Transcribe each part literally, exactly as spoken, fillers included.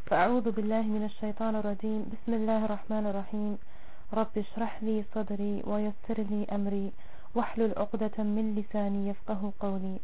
فأعوذ بالله من الشيطان الرجيم بسم الله الرحمن الرحيم رب اشرح لي صدري ويسر لي أمري واحلل عقدة من لساني يفقه قولي.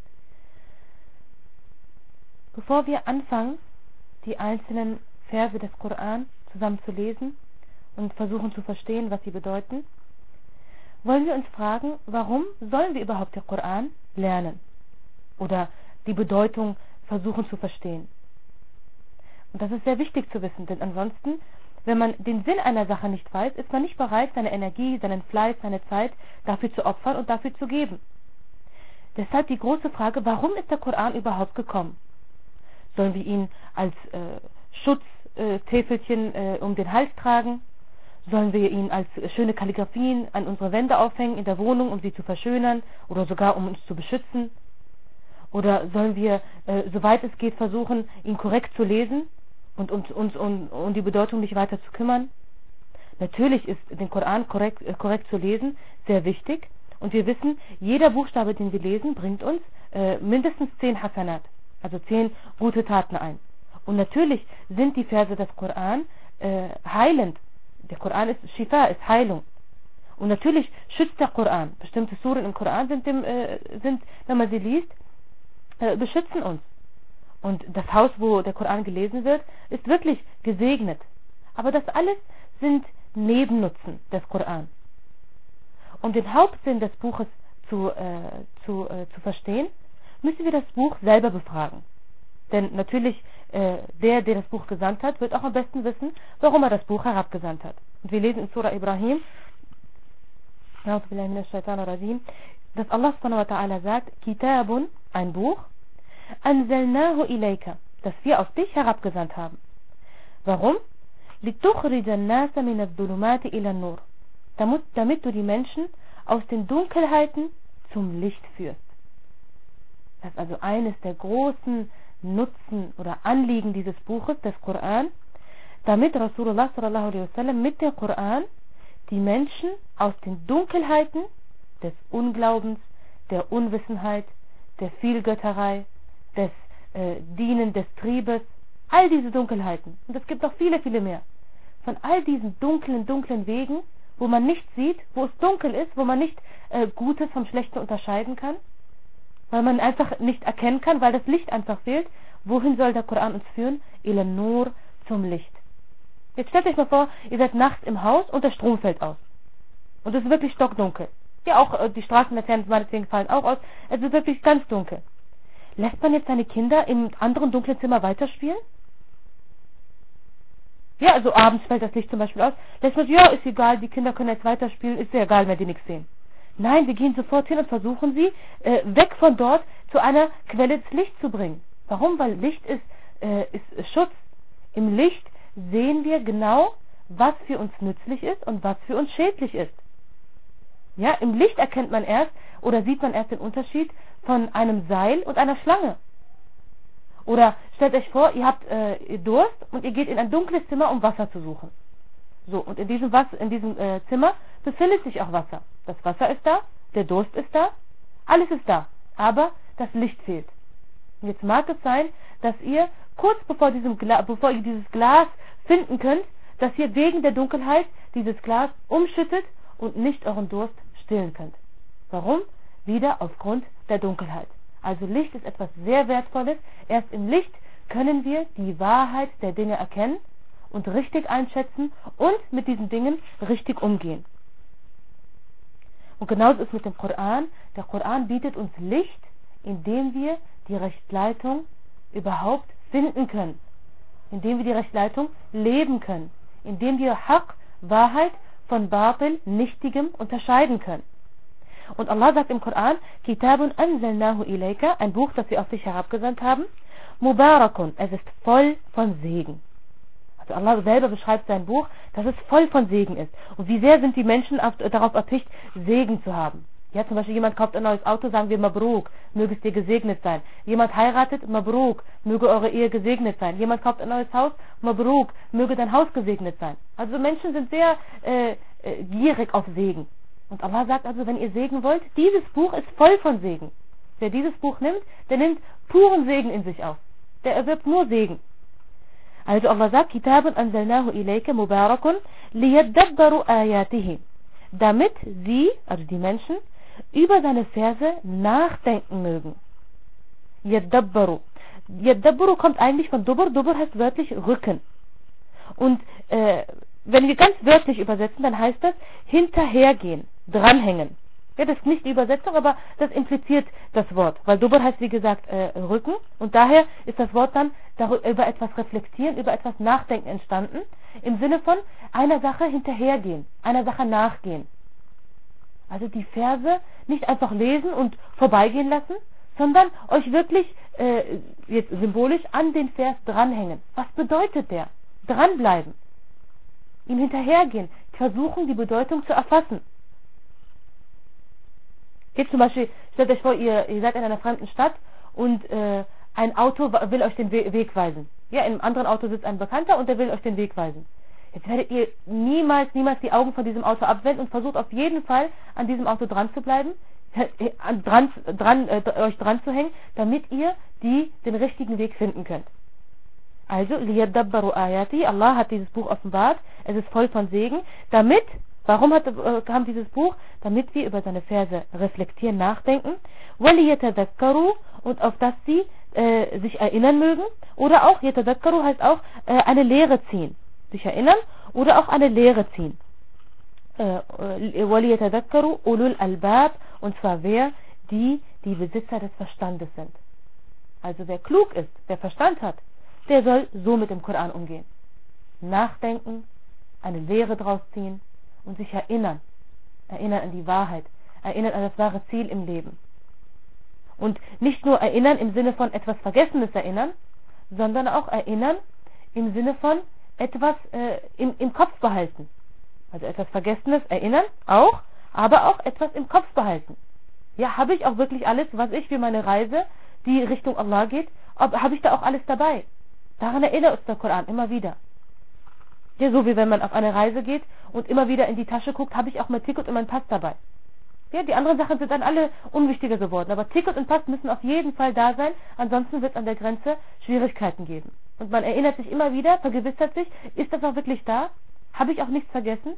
Bevor wir anfangen, die einzelnen Verse des Koran zusammen zu lesen und versuchen zu verstehen, was sie bedeuten, wollen wir uns fragen, warum sollen wir überhaupt den Koran lernen oder die Bedeutung versuchen zu verstehen. Und das ist sehr wichtig zu wissen, denn ansonsten, wenn man den Sinn einer Sache nicht weiß, ist man nicht bereit, seine Energie, seinen Fleiß, seine Zeit dafür zu opfern und dafür zu geben. Deshalb die große Frage, warum ist der Koran überhaupt gekommen? Sollen wir ihn als äh, Schutztäfelchen äh, um den Hals tragen? Sollen wir ihn als schöne Kalligraphien an unsere Wände aufhängen in der Wohnung, um sie zu verschönern oder sogar um uns zu beschützen? Oder sollen wir, äh, soweit es geht, versuchen, ihn korrekt zu lesen und uns um, um, um die Bedeutung nicht weiter zu kümmern? Natürlich ist den Koran korrekt, äh, korrekt zu lesen sehr wichtig. Und wir wissen, jeder Buchstabe, den wir lesen, bringt uns äh, mindestens zehn Hasanat, also zehn gute Taten ein. Und natürlich sind die Verse des Koran äh, heilend. Der Koran ist Shifa, ist Heilung. Und natürlich schützt der Koran. Bestimmte Suren im Koran sind, dem, äh, sind wenn man sie liest, äh, beschützen uns. Und das Haus, wo der Koran gelesen wird, ist wirklich gesegnet. Aber das alles sind Nebennutzen des Koran. Um den Hauptsinn des Buches zu, äh, zu, äh, zu verstehen, müssen wir das Buch selber befragen. Denn natürlich, äh, der, der das Buch gesandt hat, wird auch am besten wissen, warum er das Buch herabgesandt hat. Und wir lesen in Surah Ibrahim, dass Allah subhanahu wa ta'ala sagt, Kitabun, ein Buch, anzalnahu ilayka, das wir auf dich herabgesandt haben. Warum? لِتُخْرِجَ النَّاسَ مِنَ الظُّلُمَاتِ إِلَى النُّورِ, damit, damit du die Menschen aus den Dunkelheiten zum Licht führst. Das ist also eines der großen Nutzen oder Anliegen dieses Buches, des Koran, damit Rasulullah sallallahu alaihi wasallam mit dem Koran die Menschen aus den Dunkelheiten des Unglaubens, der Unwissenheit, der Vielgötterei, des äh, Dienen des Triebes, all diese Dunkelheiten, und es gibt noch viele, viele mehr, von all diesen dunklen, dunklen Wegen, wo man nicht sieht, wo es dunkel ist, wo man nicht äh, Gutes vom Schlechten unterscheiden kann, weil man einfach nicht erkennen kann, weil das Licht einfach fehlt. Wohin soll der Koran uns führen? Ila Nur, zum Licht. Jetzt stellt euch mal vor, ihr seid nachts im Haus und der Strom fällt aus. Und es ist wirklich stockdunkel. Ja, auch äh, die Straßenlaternen meinetwegen fallen auch aus. Es ist wirklich ganz dunkel. Lässt man jetzt seine Kinder im anderen dunklen Zimmer weiterspielen? Ja, also abends fällt das Licht zum Beispiel aus. Lässt man, ja, ist egal, die Kinder können jetzt weiterspielen, ist ja egal, wenn die nichts sehen. Nein, wir gehen sofort hin und versuchen sie äh, weg von dort zu einer Quelle des Lichts zu bringen. Warum? Weil Licht ist, äh, ist Schutz. Im Licht sehen wir genau, was für uns nützlich ist und was für uns schädlich ist. Ja, im Licht erkennt man erst oder sieht man erst den Unterschied von einem Seil und einer Schlange. Oder stellt euch vor, ihr habt äh, Durst und ihr geht in ein dunkles Zimmer, um Wasser zu suchen. So, und in diesem, Wasser, in diesem äh, Zimmer befindet sich auch Wasser. Das Wasser ist da, der Durst ist da, alles ist da, aber das Licht fehlt. Und jetzt mag es sein, dass ihr kurz bevor, diesem Gla bevor ihr dieses Glas finden könnt, dass ihr wegen der Dunkelheit dieses Glas umschüttet und nicht euren Durst stillen könnt. Warum? Wieder aufgrund der Dunkelheit. Also Licht ist etwas sehr Wertvolles. Erst im Licht können wir die Wahrheit der Dinge erkennen und richtig einschätzen und mit diesen Dingen richtig umgehen. Und genauso ist es mit dem Koran. Der Koran bietet uns Licht, indem wir die Rechtsleitung überhaupt finden können, indem wir die Rechtsleitung leben können, indem wir Haq, Wahrheit von Batil, Nichtigem unterscheiden können. Und Allah sagt im Koran, Kitabun anzalnahu ilayka, ein Buch, das wir auf dich herabgesandt haben, Mubarakun, es ist voll von Segen. Also Allah selber beschreibt sein Buch, dass es voll von Segen ist. Und wie sehr sind die Menschen auf, darauf erpicht, Segen zu haben. Ja, zum Beispiel jemand kauft ein neues Auto, sagen wir Mabruk, möge es dir gesegnet sein. Jemand heiratet, Mabruk, möge eure Ehe gesegnet sein. Jemand kauft ein neues Haus, Mabruk, möge dein Haus gesegnet sein. Also Menschen sind sehr äh, äh, gierig auf Segen. Und Allah sagt also, wenn ihr Segen wollt, dieses Buch ist voll von Segen. Wer dieses Buch nimmt, der nimmt puren Segen in sich auf. Der erwirbt nur Segen. Also Allah sagt, Kitabun anzalnahu ilayka mubarakun liyadabbaru ayatihi. Damit sie, also die Menschen, über seine Verse nachdenken mögen. Yadabbaru. Yadabbaru kommt eigentlich von Dubur. Dubur heißt wörtlich Rücken. Und äh, wenn wir ganz wörtlich übersetzen, dann heißt das hinterhergehen, dranhängen. Ja, das ist nicht die Übersetzung, aber das impliziert das Wort. Weil Dubur heißt, wie gesagt, äh, Rücken. Und daher ist das Wort dann über etwas reflektieren, über etwas nachdenken entstanden. Im Sinne von einer Sache hinterhergehen, einer Sache nachgehen. Also die Verse nicht einfach lesen und vorbeigehen lassen, sondern euch wirklich, äh, jetzt symbolisch, an den Vers dranhängen. Was bedeutet der? Dranbleiben. Ihm hinterhergehen. Versuchen, die Bedeutung zu erfassen. Jetzt zum Beispiel, stellt euch vor, ihr, ihr seid in einer fremden Stadt und äh, ein Auto will euch den We Weg weisen. Ja, in einem anderen Auto sitzt ein Bekannter und der will euch den Weg weisen. Jetzt werdet ihr niemals, niemals die Augen von diesem Auto abwenden und versucht auf jeden Fall an diesem Auto dran zu bleiben, dran, dran, äh, euch dran zu hängen, damit ihr die, den richtigen Weg finden könnt. Also, liyadabbaru ayati, Allah hat dieses Buch offenbart, es ist voll von Segen, damit, warum hat, äh, kam dieses Buch? Damit wir über seine Verse reflektieren, nachdenken, waliyatadhakkaru, und auf das sie äh, sich erinnern mögen, oder auch, yatadhakkaru heißt auch, äh, eine Lehre ziehen, sich erinnern, oder auch eine Lehre ziehen. وَلِيَتَذَكَّرُوا أُولُو الْأَلْبَابِ, und zwar wer? Die, die Besitzer des Verstandes sind. Also wer klug ist, wer Verstand hat, der soll so mit dem Koran umgehen. Nachdenken, eine Lehre draus ziehen und sich erinnern. Erinnern an die Wahrheit, erinnern an das wahre Ziel im Leben. Und nicht nur erinnern im Sinne von etwas Vergessenes erinnern, sondern auch erinnern im Sinne von etwas äh, im, im Kopf behalten. Also etwas Vergessenes erinnern, auch, aber auch etwas im Kopf behalten. Ja, habe ich auch wirklich alles, was ich für meine Reise, die Richtung Allah geht, habe ich da auch alles dabei? Daran erinnert uns der Koran immer wieder. Ja, so wie wenn man auf eine Reise geht und immer wieder in die Tasche guckt, habe ich auch mein Ticket und mein Pass dabei. Ja, die anderen Sachen sind dann alle unwichtiger geworden, aber Ticket und Pass müssen auf jeden Fall da sein, ansonsten wird es an der Grenze Schwierigkeiten geben. Und man erinnert sich immer wieder, vergewissert sich, ist das auch wirklich da? Habe ich auch nichts vergessen?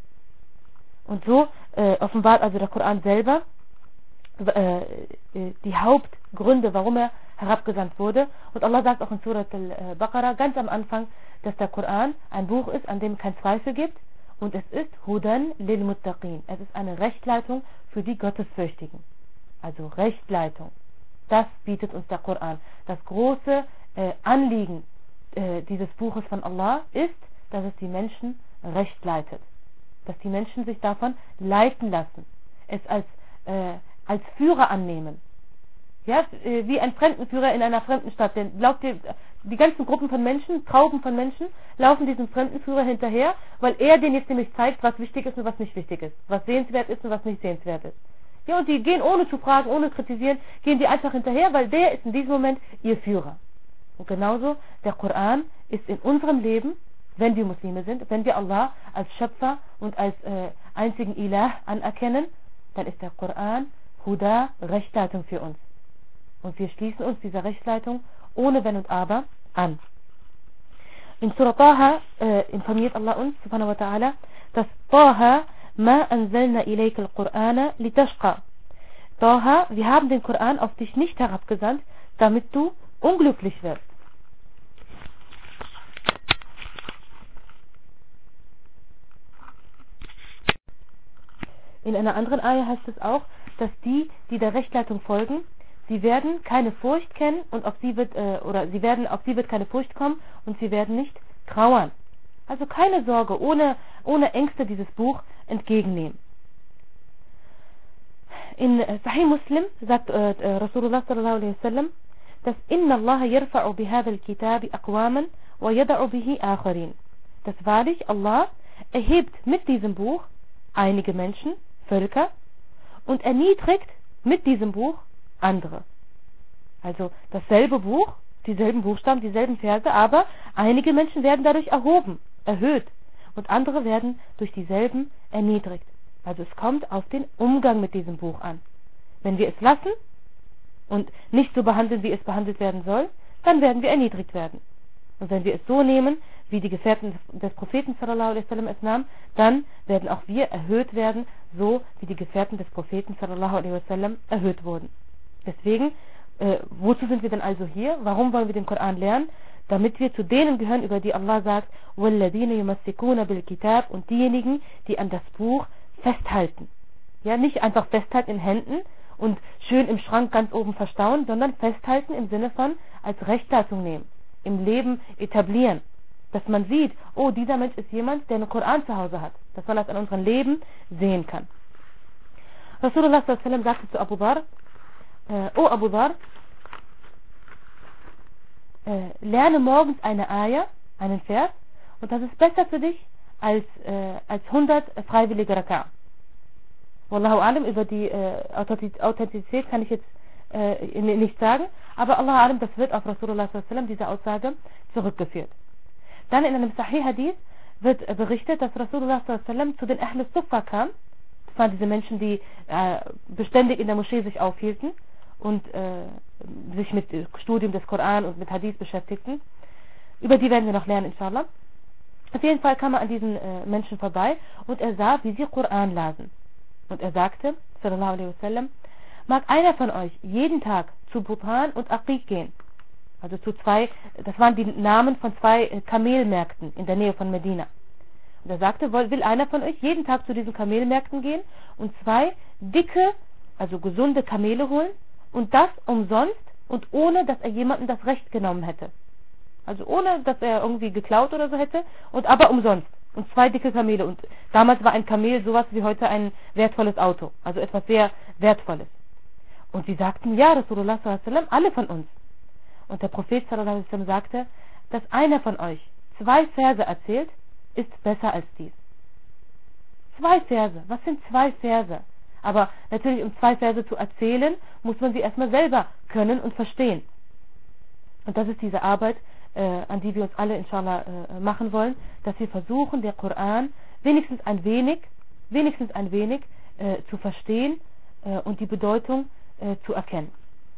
Und so äh, offenbart also der Koran selber äh, die Hauptgründe, warum er herabgesandt wurde. Und Allah sagt auch in Surat al-Baqarah ganz am Anfang, dass der Koran ein Buch ist, an dem kein Zweifel gibt. Und es ist Hudan lil Muttaqin. Es ist eine Rechtleitung für die Gottesfürchtigen. Also Rechtleitung. Das bietet uns der Koran. Das große äh, Anliegen äh, dieses Buches von Allah ist, dass es die Menschen recht leitet. Dass die Menschen sich davon leiten lassen. Es als, äh, als Führer annehmen. Ja, wie ein Fremdenführer in einer fremden Stadt. Denn glaubt ihr, die ganzen Gruppen von Menschen, Trauben von Menschen, laufen diesem Fremdenführer hinterher, weil er denen jetzt nämlich zeigt, was wichtig ist und was nicht wichtig ist. Was sehenswert ist und was nicht sehenswert ist. Ja, und die gehen ohne zu fragen, ohne zu kritisieren, gehen die einfach hinterher, weil der ist in diesem Moment ihr Führer. Und genauso, der Koran ist in unserem Leben, wenn wir Muslime sind, wenn wir Allah als Schöpfer und als äh, einzigen Ilah anerkennen, dann ist der Koran Huda, Rechtleitung für uns. Und wir schließen uns dieser Rechtleitung ohne Wenn und Aber an. In Surah Taha äh, informiert Allah uns, subhanahu wa ta'ala, dass Taha ma anzalna ilayka al-Qur'ana litashqa. Taha, wir haben den Koran auf dich nicht herabgesandt, damit du unglücklich wirst. In einer anderen Ayah heißt es auch, dass die, die der Rechtleitung folgen, sie werden keine Furcht kennen und auf sie wird äh, oder sie werden auf sie wird keine Furcht kommen und sie werden nicht trauern. Also keine Sorge, ohne ohne Ängste dieses Buch entgegennehmen. In Sahih Muslim sagt äh, Rasulullah sallallahu alaihi wasallam, dass Inna Allah yarfa'u bihadha al-kitabi aqwaman wa yad'u bihi akharin. Dass wahrlich Allah erhebt mit diesem Buch einige Menschen, Völker, und erniedrigt mit diesem Buch andere. Also dasselbe Buch, dieselben Buchstaben, dieselben Verse, aber einige Menschen werden dadurch erhoben, erhöht und andere werden durch dieselben erniedrigt. Also es kommt auf den Umgang mit diesem Buch an. Wenn wir es lassen und nicht so behandeln, wie es behandelt werden soll, dann werden wir erniedrigt werden. Und wenn wir es so nehmen, wie die Gefährten des Propheten sallallahu alaihi wasallam es nahmen, dann werden auch wir erhöht werden, so wie die Gefährten des Propheten sallallahu alaihi wasallam erhöht wurden. Deswegen, äh, wozu sind wir denn also hier? Warum wollen wir den Koran lernen? Damit wir zu denen gehören, über die Allah sagt, وَالَّذِينَ يُمَسِّكُونَ بِالْكِتَابِ, und diejenigen, die an das Buch festhalten. Ja, nicht einfach festhalten in Händen und schön im Schrank ganz oben verstauen, sondern festhalten im Sinne von als Rechtsleitung nehmen, im Leben etablieren. Dass man sieht, oh, dieser Mensch ist jemand, der einen Koran zu Hause hat. Dass man das an unserem Leben sehen kann. Rasulullah sallallahu alaihi wasallam sagte zu Abu Dharr, äh, oh Abu Dharr, äh, lerne morgens eine Ayah, einen Vers, und das ist besser für dich als, äh, als hundert freiwillige Raka'a. Wallahu alam, über die äh, Authentizität kann ich jetzt äh, nicht sagen, aber Allah alam, das wird auf Rasulullah sallallahu alaihi wasallam, diese Aussage, zurückgeführt. Dann in einem Sahih Hadith wird berichtet, dass Rasulullah sallallahu alaihi wasallam zu den Ahl Suffa kam. Das waren diese Menschen, die äh, beständig in der Moschee sich aufhielten und äh, sich mit Studium des Koran und mit Hadith beschäftigten. Über die werden wir noch lernen, inshallah. Auf jeden Fall kam er an diesen äh, Menschen vorbei und er sah, wie sie Koran lasen. Und er sagte, sallallahu alaihi wasallam, mag einer von euch jeden Tag zu Butan und Aqiq gehen. Also zu zwei, das waren die Namen von zwei Kamelmärkten in der Nähe von Medina. Und er sagte, will einer von euch jeden Tag zu diesen Kamelmärkten gehen und zwei dicke, also gesunde Kamele holen und das umsonst und ohne, dass er jemandem das Recht genommen hätte. Also ohne, dass er irgendwie geklaut oder so hätte, und aber umsonst. Und zwei dicke Kamele. Und damals war ein Kamel sowas wie heute ein wertvolles Auto. Also etwas sehr Wertvolles. Und sie sagten, ja, Rasulullah sallallahu alaihi wasallam, alle von uns. Und der Prophet sallallahu alaihi wasallam sagte, dass einer von euch zwei Verse erzählt, ist besser als dies. Zwei Verse. Was sind zwei Verse? Aber natürlich, um zwei Verse zu erzählen, muss man sie erstmal selber können und verstehen. Und das ist diese Arbeit, äh, an die wir uns alle inshallah äh, machen wollen, dass wir versuchen, der Koran wenigstens ein wenig, wenigstens ein wenig äh, zu verstehen äh, und die Bedeutung äh, zu erkennen.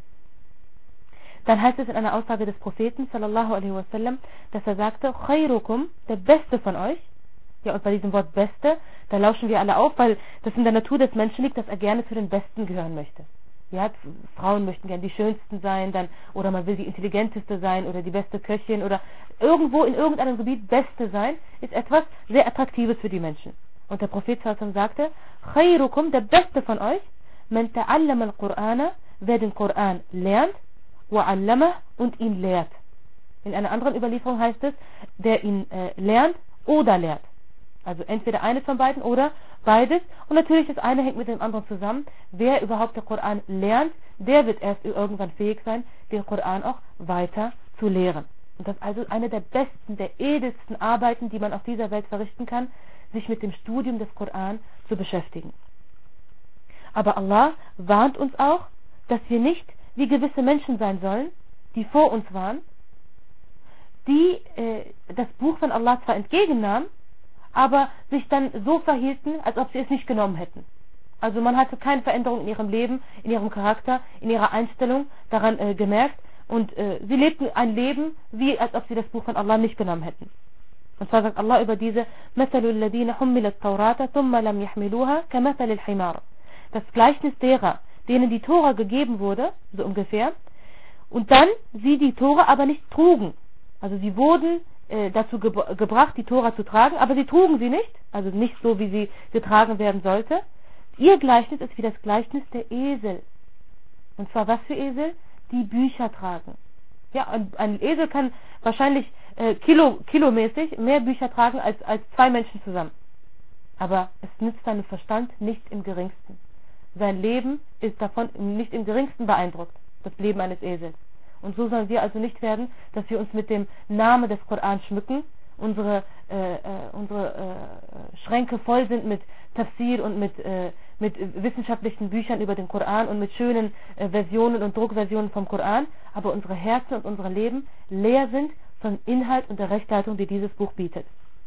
Dann heißt es in einer Aussage des Propheten sallallahu alaihi wasallam, dass er sagte, khairukum, der Beste von euch. Ja, und bei diesem Wort Beste, da lauschen wir alle auf, weil das in der Natur des Menschen liegt, dass er gerne zu den Besten gehören möchte. Ja, Frauen möchten gerne die Schönsten sein, dann, oder man will die Intelligenteste sein oder die beste Köchin oder irgendwo in irgendeinem Gebiet Beste sein, ist etwas sehr Attraktives für die Menschen. Und der Prophet sallallahu alaihi wasallam sagte, khairukum, der Beste von euch, man ta'allama al-Qur'ana, wer den Koran lernt, wa'allamah, und ihn lehrt. In einer anderen Überlieferung heißt es, der ihn äh, lernt oder lehrt. Also entweder eines von beiden oder beides. Und natürlich das eine hängt mit dem anderen zusammen. Wer überhaupt den Koran lernt, der wird erst irgendwann fähig sein, den Koran auch weiter zu lehren. Und das ist also eine der besten, der edelsten Arbeiten, die man auf dieser Welt verrichten kann, sich mit dem Studium des Koran zu beschäftigen. Aber Allah warnt uns auch, dass wir nicht wie gewisse Menschen sein sollen, die vor uns waren, die äh, das Buch von Allah zwar entgegennahmen, aber sich dann so verhielten, als ob sie es nicht genommen hätten. Also man hatte keine Veränderung in ihrem Leben, in ihrem Charakter, in ihrer Einstellung daran äh, gemerkt, und äh, sie lebten ein Leben, wie als ob sie das Buch von Allah nicht genommen hätten. Und zwar sagt Allah über diese مَثَلُ الَّذِينَ حُمِّلَتْ تَوْرَاةَ ثُمَّ لَمْ يَحْمِلُوهَا كَمَثَلِ الْحِمَارِ. Das Gleichnis derer, denen die Tora gegeben wurde, so ungefähr, und dann sie die Tora aber nicht trugen. Also sie wurden äh, dazu ge gebracht, die Tora zu tragen, aber sie trugen sie nicht, also nicht so, wie sie getragen werden sollte. Ihr Gleichnis ist wie das Gleichnis der Esel. Und zwar was für Esel? Die Bücher tragen. Ja, ein, ein Esel kann wahrscheinlich äh, kilo, kilomäßig mehr Bücher tragen als, als zwei Menschen zusammen. Aber es nützt seinem Verstand nicht im geringsten. Sein Leben ist davon nicht im geringsten beeindruckt, das Leben eines Esels. Und so sollen wir also nicht werden, dass wir uns mit dem Namen des Koran schmücken, unsere, äh, äh, unsere äh, Schränke voll sind mit Tafsir und mit, äh, mit wissenschaftlichen Büchern über den Koran und mit schönen äh, Versionen und Druckversionen vom Koran, aber unsere Herzen und unsere Leben leer sind von Inhalt und der Rechtleitung, die dieses Buch bietet.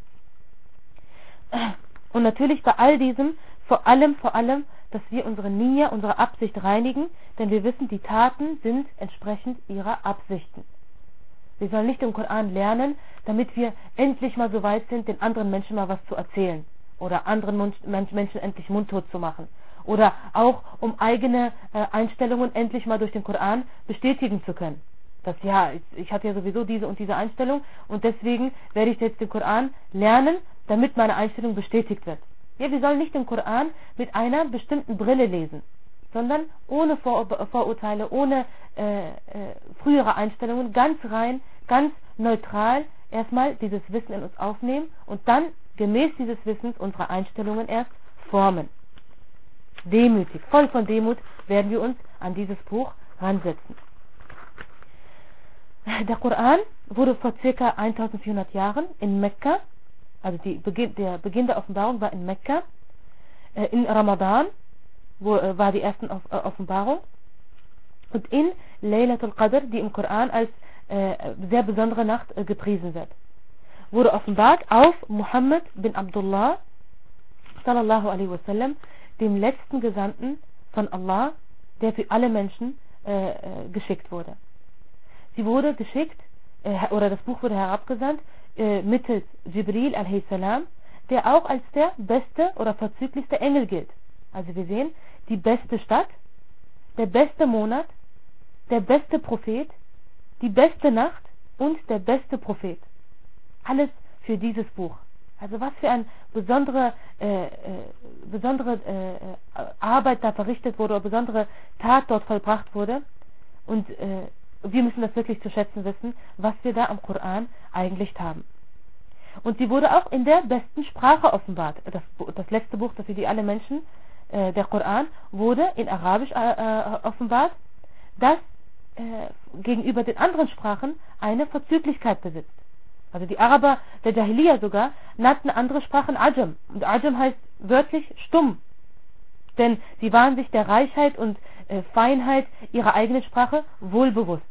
Und natürlich bei all diesem, vor allem, vor allem, dass wir unsere Nia, unsere Absicht reinigen, denn wir wissen, die Taten sind entsprechend ihrer Absichten. Wir sollen nicht den Koran lernen, damit wir endlich mal so weit sind, den anderen Menschen mal was zu erzählen oder anderen Menschen endlich mundtot zu machen oder auch um eigene äh, Einstellungen endlich mal durch den Koran bestätigen zu können. Dass ja, ich, ich hatte ja sowieso diese und diese Einstellung und deswegen werde ich jetzt den Koran lernen, damit meine Einstellung bestätigt wird. Ja, wir sollen nicht den Koran mit einer bestimmten Brille lesen, sondern ohne Vor Vorurteile, ohne äh, äh, frühere Einstellungen, ganz rein, ganz neutral erstmal dieses Wissen in uns aufnehmen und dann gemäß dieses Wissens unsere Einstellungen erst formen. Demütig, voll von Demut werden wir uns an dieses Buch ransetzen. Der Koran wurde vor ca. eintausendvierhundert Jahren in Mekka, also die Beginn, der Beginn der Offenbarung war in Mekka, äh, in Ramadan wo, äh, war die erste Off äh, Offenbarung und in Laylatul Qadr, die im Koran als äh, sehr besondere Nacht äh, gepriesen wird, wurde offenbart auf Muhammad bin Abdullah sallallahu alaihi wasallam, dem letzten Gesandten von Allah, der für alle Menschen äh, äh, geschickt wurde. Sie wurde geschickt, äh, oder das Buch wurde herabgesandt, äh, mittels Jibril alaihi salam, der auch als der beste oder vorzüglichste Engel gilt. Also wir sehen, die beste Stadt, der beste Monat, der beste Prophet, die beste Nacht und der beste Prophet. Alles für dieses Buch. Also was für eine besondere, äh, äh, besondere äh, Arbeit da verrichtet wurde, oder besondere Tat dort vollbracht wurde. Und äh, wir müssen das wirklich zu schätzen wissen, was wir da am Koran eigentlich haben. Und sie wurde auch in der besten Sprache offenbart. Das, das letzte Buch, das für die alle Menschen, äh, der Koran, wurde in Arabisch äh, offenbart, das äh, gegenüber den anderen Sprachen eine Vorzüglichkeit besitzt. Also die Araber der Jahiliya sogar nannten andere Sprachen Ajam. Und Ajam heißt wörtlich stumm. Denn sie waren sich der Reichheit und äh, Feinheit ihrer eigenen Sprache wohl bewusst.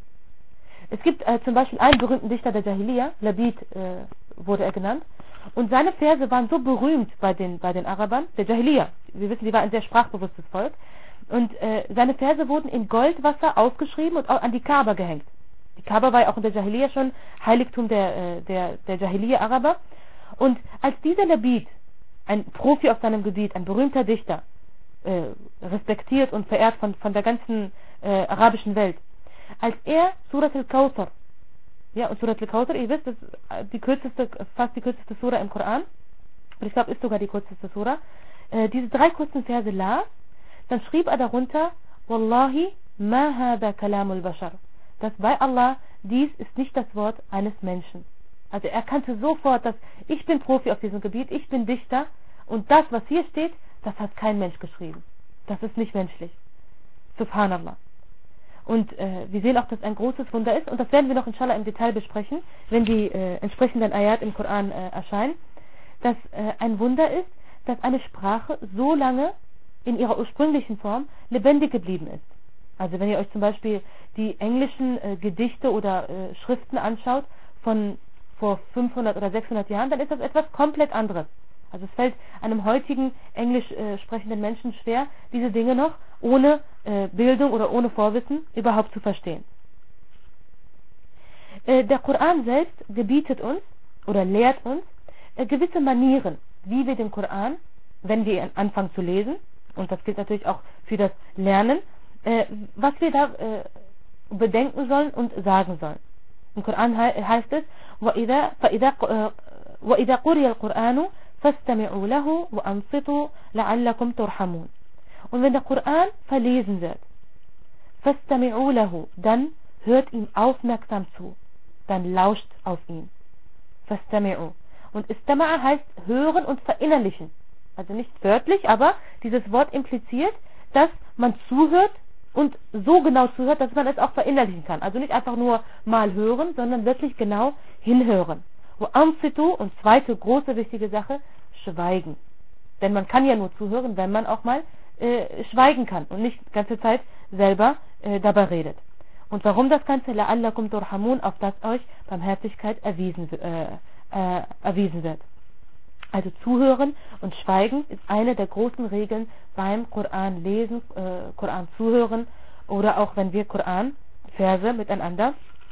Es gibt äh, zum Beispiel einen berühmten Dichter der Jahiliya, Labid äh, wurde er genannt, und seine Verse waren so berühmt bei den, bei den Arabern, der Jahiliya. Wir wissen, die war ein sehr sprachbewusstes Volk. Und äh, seine Verse wurden in Goldwasser aufgeschrieben und auch an die Kaaba gehängt. Die Kaaba war ja auch in der Jahiliya schon Heiligtum der, der, der Jahiliya-Araber. Und als dieser Labid, ein Profi auf seinem Gebiet, ein berühmter Dichter, äh, respektiert und verehrt von, von der ganzen äh, arabischen Welt, als er Surat al-Kawthar, ja, und Surat al-Kawthar, ihr wisst, das ist die kürzeste, fast die kürzeste Sura im Koran, und ich glaube, ist sogar die kürzeste Sura, äh, diese drei kurzen Verse las, dann schrieb er darunter, Wallahi, ma hada kalamul bashar, dass bei Allah dies ist nicht das Wort eines Menschen. Also er kannte sofort, dass ich bin Profi auf diesem Gebiet, ich bin Dichter und das, was hier steht, das hat kein Mensch geschrieben. Das ist nicht menschlich. Subhanallah. Und äh, wir sehen auch, dass ein großes Wunder ist und das werden wir noch inshallah im Detail besprechen, wenn die äh, entsprechenden Ayat im Koran äh, erscheinen, dass äh, ein Wunder ist, dass eine Sprache so lange in ihrer ursprünglichen Form lebendig geblieben ist. Also wenn ihr euch zum Beispiel die englischen äh, Gedichte oder äh, Schriften anschaut von vor fünfhundert oder sechshundert Jahren, dann ist das etwas komplett anderes. Also es fällt einem heutigen englisch äh, sprechenden Menschen schwer, diese Dinge noch ohne äh, Bildung oder ohne Vorwissen überhaupt zu verstehen. Äh, der Koran selbst gebietet uns oder lehrt uns äh, gewisse Manieren, wie wir den Koran, wenn wir anfangen zu lesen, und das gilt natürlich auch für das Lernen, äh, was wir da äh, bedenken sollen und sagen sollen. Im Koran he heißt es, وَإِذَا قُرِيَ الْقُرْآنُ فَاسْتَمِعُوا لَهُ وَأَنصِتُوا لَعَلَّكُمْ تُرْحَمُونَ. Und wenn der Koran verlesen wird, فَاسْتَمِعُوا لَهُ, dann hört ihm aufmerksam zu, dann lauscht auf ihn. فَاسْتَمِعُوا. Und Istama'a heißt hören und verinnerlichen. Also nicht wörtlich, aber dieses Wort impliziert, dass man zuhört und so genau zuhört, dass man es auch verinnerlichen kann. Also nicht einfach nur mal hören, sondern wirklich genau hinhören. وَأَنصِتُوا, und zweite große wichtige Sache, schweigen. Denn man kann ja nur zuhören, wenn man auch mal äh, schweigen kann und nicht die ganze Zeit selber äh, dabei redet. Und warum das Ganze? لَعَلَّكُمْ تُرْحَمُونَ, auf das euch Barmherzigkeit erwiesen, äh, äh, erwiesen wird. Also zuhören und schweigen ist eine der großen Regeln beim Koran lesen, äh, Koran zuhören oder auch wenn wir Koran Verse miteinander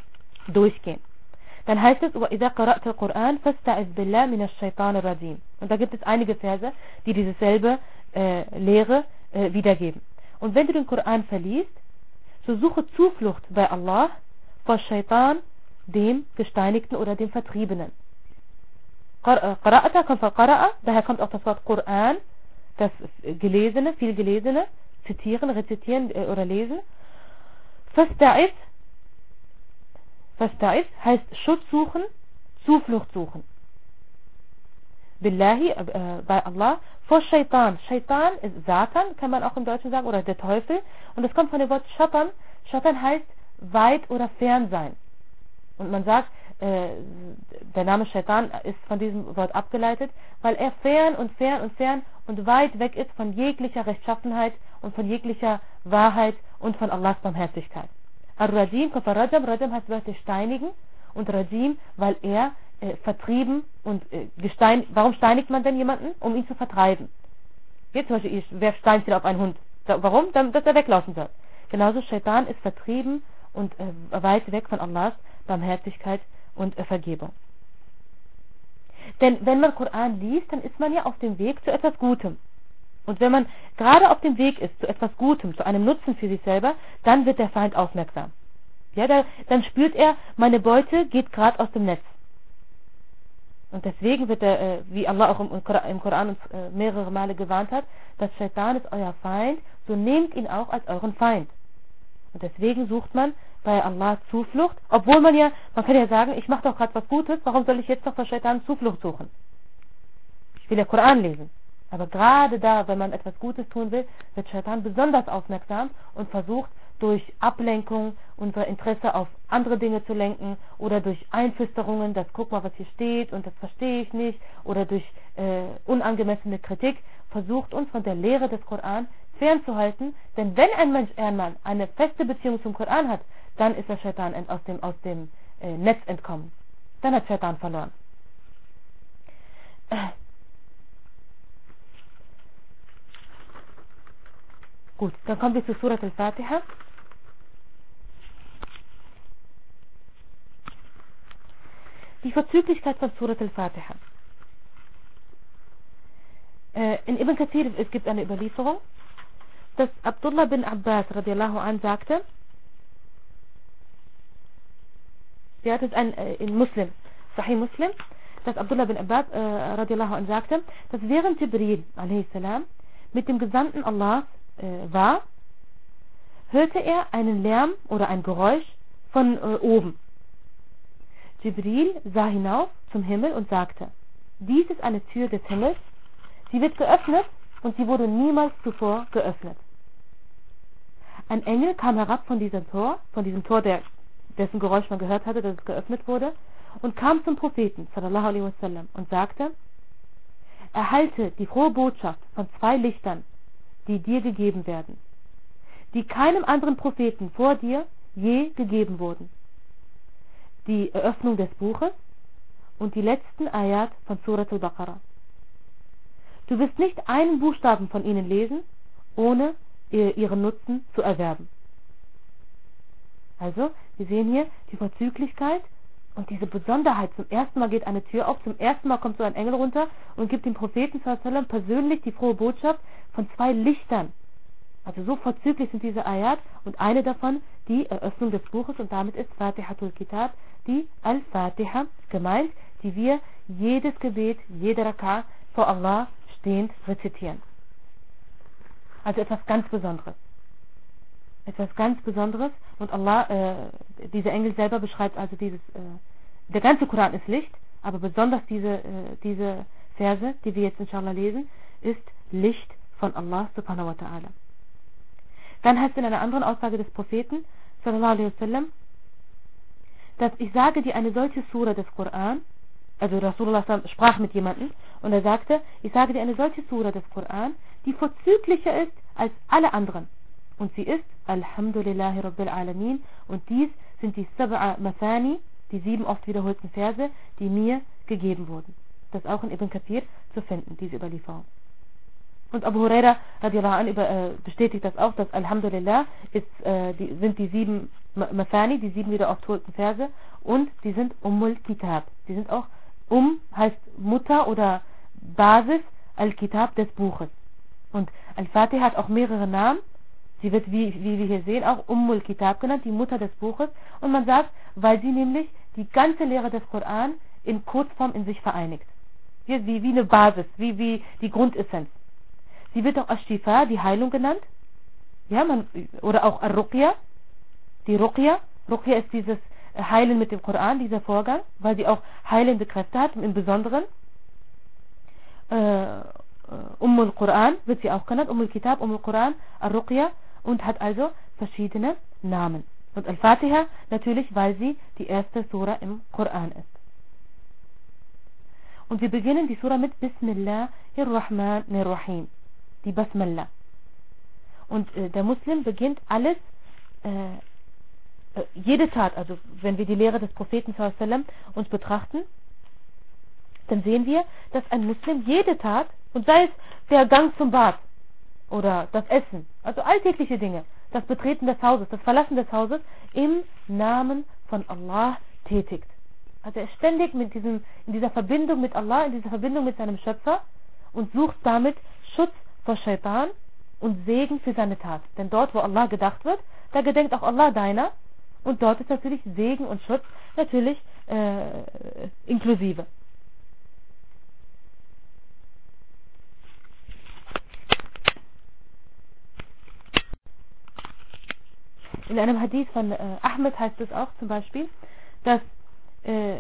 durchgehen. Dann heißt es, وَإِذَا قَرَأْتَ الْقُرْآنَ فَاسْتَعِذْ بِاللَّهِ مِنَ الشَّيْطَانِ الرَّجِيمِ. Und da gibt es einige Verse, die diese selbe äh, Lehre äh, wiedergeben. Und wenn du den Koran verliest, so suche Zuflucht bei Allah vor Shaitan, dem Gesteinigten oder dem Vertriebenen. Qara'ata kommt von Qara'a, daher kommt auch das Wort Koran, das Gelesene, viel Gelesene, zitieren, rezitieren äh, oder lesen. Fasta'id, Fasta'id heißt Schutz suchen, Zuflucht suchen. Billahi, äh, bei Allah, vor Shaitan. Shaitan ist Satan, kann man auch im Deutschen sagen, oder der Teufel. Und das kommt von dem Wort Shatan. Shatan heißt weit oder fern sein. Und man sagt, äh, der Name Shaitan ist von diesem Wort abgeleitet, weil er fern und fern und fern und weit weg ist von jeglicher Rechtschaffenheit und von jeglicher Wahrheit und von Allahs Barmherzigkeit. Ar-Rajim kommt von Rajam. Rajam heißt wörtlich steinigen und Rajim, weil er äh, vertrieben und äh, gestein. Warum steinigt man denn jemanden? Um ihn zu vertreiben. Jetzt zum Beispiel, ich werfe Steinchen auf einen Hund. Da, warum? Damit, dass er weglaufen soll. Genauso Shaitan ist vertrieben und äh, weit weg von Allahs Barmherzigkeit und äh, Vergebung. Denn wenn man Koran liest, dann ist man ja auf dem Weg zu etwas Gutem. Und wenn man gerade auf dem Weg ist zu etwas Gutem, zu einem Nutzen für sich selber, dann wird der Feind aufmerksam. Ja, da, dann spürt er, meine Beute geht gerade aus dem Netz. Und deswegen wird er, äh, wie Allah auch im, im Koran uns äh, mehrere Male gewarnt hat, dass Shaitan ist euer Feind, so nehmt ihn auch als euren Feind. Und deswegen sucht man bei Allah Zuflucht, obwohl man ja, man kann ja sagen, ich mache doch gerade was Gutes, warum soll ich jetzt noch vor Shaitan Zuflucht suchen? Ich will ja Koran lesen. Aber gerade da, wenn man etwas Gutes tun will, wird Shaitan besonders aufmerksam und versucht, durch Ablenkung unser Interesse auf andere Dinge zu lenken oder durch Einflüsterungen, das guck mal, was hier steht und das verstehe ich nicht, oder durch äh, unangemessene Kritik, versucht uns von der Lehre des Koran fernzuhalten, denn wenn ein Mensch einmal eine feste Beziehung zum Koran hat, dann ist der Shaitan aus dem, aus dem äh, Netz entkommen. Dann hat Shaitan verloren. Äh. Gut, dann kommen wir zu Surat al-Fatiha. Die Vorzüglichkeit von Surat al-Fatiha. Äh, in Ibn Kathir, es gibt eine Überlieferung, dass Abdullah bin Abbas radiallahu an sagte, ja, das ist ein äh, in Muslim, Sahih Muslim, dass Abdullah bin Abbas äh, radiallahu an sagte, dass während Jibril alaihi salam mit dem Gesandten Allah äh, war, hörte er einen Lärm oder ein Geräusch von äh, oben. Jibril sah hinauf zum Himmel und sagte, dies ist eine Tür des Himmels, sie wird geöffnet und sie wurde niemals zuvor geöffnet. Ein Engel kam herab von diesem Tor, von diesem Tor, der, dessen Geräusch man gehört hatte, dass es geöffnet wurde, und kam zum Propheten sallallahu alaihi wasallam und sagte, erhalte die frohe Botschaft von zwei Lichtern, die dir gegeben werden, die keinem anderen Propheten vor dir je gegeben wurden. Die Eröffnung des Buches und die letzten Ayat von Surat al-Baqarah. Du wirst nicht einen Buchstaben von ihnen lesen, ohne ihren Nutzen zu erwerben. Also, wir sehen hier die Vorzüglichkeit und diese Besonderheit. Zum ersten Mal geht eine Tür auf, zum ersten Mal kommt so ein Engel runter und gibt dem Propheten sallallahu alaihi wasallam persönlich die frohe Botschaft von zwei Lichtern. Also so vorzüglich sind diese Ayat und eine davon die Eröffnung des Buches und damit ist Fatihatul Kitab, die Al-Fatiha gemeint, die wir jedes Gebet, jede Raka vor Allah stehend rezitieren. Also etwas ganz Besonderes. Etwas ganz Besonderes und Allah, äh, dieser Engel selber beschreibt also dieses, äh, der ganze Koran ist Licht, aber besonders diese, äh, diese Verse, die wir jetzt inshallah lesen, ist Licht von Allah subhanahu wa ta'ala. Dann heißt es in einer anderen Aussage des Propheten sallallahu alaihi wasallam, dass ich sage dir eine solche Sura des Koran, also Rasulullah sprach mit jemandem und er sagte, ich sage dir eine solche Sura des Koran, die vorzüglicher ist als alle anderen. Und sie ist Alhamdulillahi Rabbil Alamin und dies sind die Sab'a Mathani, die sieben oft wiederholten Verse, die mir gegeben wurden. Das ist auch in Ibn Kathir zu finden, diese Überlieferung. Und Abu Huraira radiallahu anhu äh, bestätigt das auch, dass Alhamdulillah ist, äh, die, sind die sieben Mathani, die sieben wiederholten Verse, und die sind Ummul Kitab. Die sind auch, Um heißt Mutter oder Basis, Al-Kitab des Buches. Und Al-Fatiha hat auch mehrere Namen. Sie wird, wie, wie wir hier sehen, auch Ummul Kitab genannt, die Mutter des Buches. Und man sagt, weil sie nämlich die ganze Lehre des Koran in Kurzform in sich vereinigt. Wie, wie, wie eine Basis, wie, wie die Grundessenz. Sie wird auch Ash-Shifa, die Heilung genannt. Ja, man, oder auch Ar-Ruqya, die Ruqya. Ruqya ist dieses Heilen mit dem Koran, dieser Vorgang, weil sie auch heilende Kräfte hat, im Besonderen. Äh, Ummul Quran wird sie auch genannt, Ummul Kitab, Ummul Quran, Ar-Ruqya, und hat also verschiedene Namen. Und Al-Fatiha natürlich, weil sie die erste Sura im Koran ist. Und wir beginnen die Sura mit Bismillahirrahmanirrahim, die Basmallah. Und äh, der Muslim beginnt alles, äh, äh, jede Tat, also wenn wir die Lehre des Propheten sallallahu alaihi wasallam uns betrachten, dann sehen wir, dass ein Muslim jede Tat, und sei es der Gang zum Bad oder das Essen, also alltägliche Dinge, das Betreten des Hauses, das Verlassen des Hauses, im Namen von Allah tätigt. Also er ist ständig mit diesem, in dieser Verbindung mit Allah, in dieser Verbindung mit seinem Schöpfer, und sucht damit Schutz vor Shaitan und Segen für seine Tat. Denn dort, wo Allah gedacht wird, da gedenkt auch Allah deiner, und dort ist natürlich Segen und Schutz natürlich äh, inklusive. In einem Hadith von äh, Ahmed heißt es auch zum Beispiel, dass äh,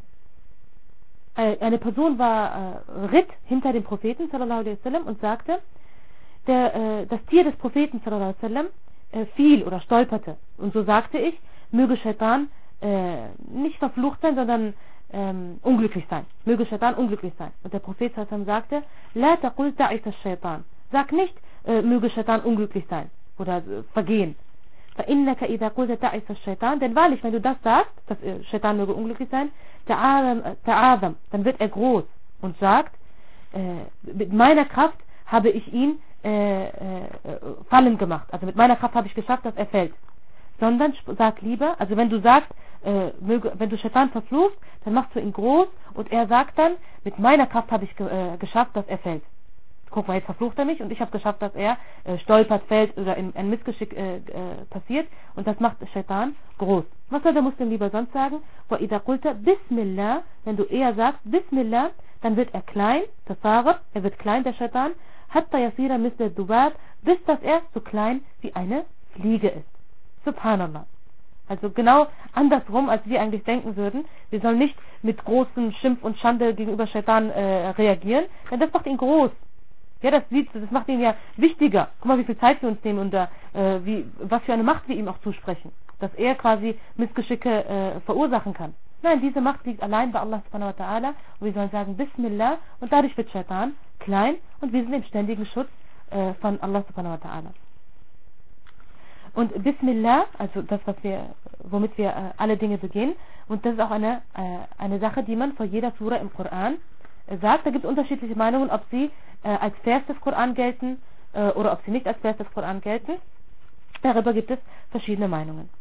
eine Person war, äh, ritt hinter dem Propheten sallallahu alaihi wasallam und sagte, der, äh, das Tier des Propheten sallallahu alaihi wasallam äh, fiel oder stolperte. Und so sagte ich, möge Shaitan äh, nicht verflucht sein, sondern ähm, unglücklich sein. Möge Shaitan unglücklich sein. Und der Prophet sallallahu alaihi wasallam sagte, La taqul ta'isa Shaitan. Sag nicht, äh, möge Shaitan unglücklich sein oder äh, vergehen. Denn wahrlich, wenn du das sagst, dass Shaitan möge unglücklich sein, ta'azam, dann wird er groß und sagt, äh, mit meiner Kraft habe ich ihn äh, äh, fallen gemacht. Also mit meiner Kraft habe ich geschafft, dass er fällt. Sondern sag lieber, also wenn du sagst, äh, möge, wenn du Shaitan verfluchst, dann machst du ihn groß, und er sagt dann, mit meiner Kraft habe ich ge äh, geschafft, dass er fällt. Guck mal, jetzt verflucht er mich, und ich habe geschafft, dass er äh, stolpert, fällt oder in, ein Missgeschick äh, äh, passiert, und das macht Shaitan groß. Was soll der Muslim lieber sonst sagen? Bismillah, wenn du eher sagst Bismillah, dann wird er klein, Tasarab, er wird klein, der Shaitan, hatta yasira misla dubab, bis dass er so klein wie eine Fliege ist. Subhanallah. Also genau andersrum, als wir eigentlich denken würden. Wir sollen nicht mit großem Schimpf und Schande gegenüber Shaitan äh, reagieren, denn das macht ihn groß. Ja, das sieht, das macht ihn ja wichtiger. Guck mal, wie viel Zeit wir uns nehmen und da, äh, wie, was für eine Macht wir ihm auch zusprechen. Dass er quasi Missgeschicke äh, verursachen kann. Nein, diese Macht liegt allein bei Allah subhanahu wa ta'ala, und wir sollen sagen Bismillah, und dadurch wird Shaitan klein, und wir sind im ständigen Schutz äh, von Allah subhanahu wa ta'ala. Und Bismillah, also das, was wir, womit wir äh, alle Dinge beginnen, und das ist auch eine, äh, eine Sache, die man vor jeder Sura im Koran äh, sagt. Da gibt es unterschiedliche Meinungen, ob sie äh, als Vers des Koran gelten äh, oder ob sie nicht als Vers des Koran gelten. Darüber gibt es verschiedene Meinungen.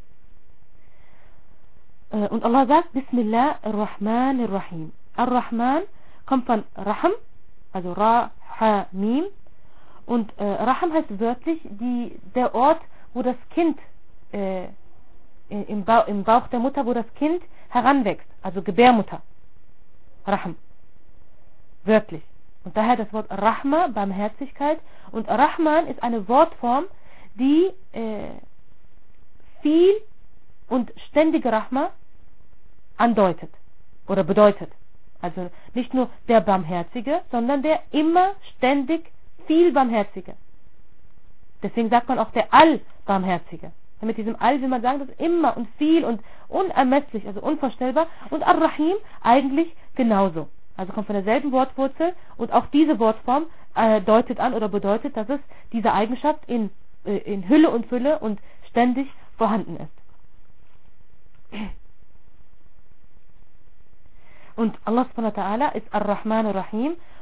Äh, und Allah sagt Bismillah ar-Rahman ar-Rahim. Ar-Rahman kommt von Raham, also Ra, Ha, Mim. Und äh, Raham heißt wörtlich die, der Ort, wo das Kind äh, im, ba im Bauch der Mutter, wo das Kind heranwächst, also Gebärmutter. Raham. Wörtlich. Und daher das Wort Rahma, Barmherzigkeit. Und Rahman ist eine Wortform, die äh, viel und ständige Rahma andeutet oder bedeutet. Also nicht nur der Barmherzige, sondern der immer ständig viel Barmherzige. Deswegen sagt man auch der All-Barmherzige. Mit diesem All will man sagen, das ist immer und viel und unermesslich, also unvorstellbar. Und Ar-Rahim eigentlich genauso. Also kommt von derselben Wortwurzel, und auch diese Wortform äh, deutet an oder bedeutet, dass es diese Eigenschaft in, äh, in Hülle und Fülle und ständig vorhanden ist. Und Allah subhanahu wa ta'ala ist Ar-Rahman Ar-Rahim,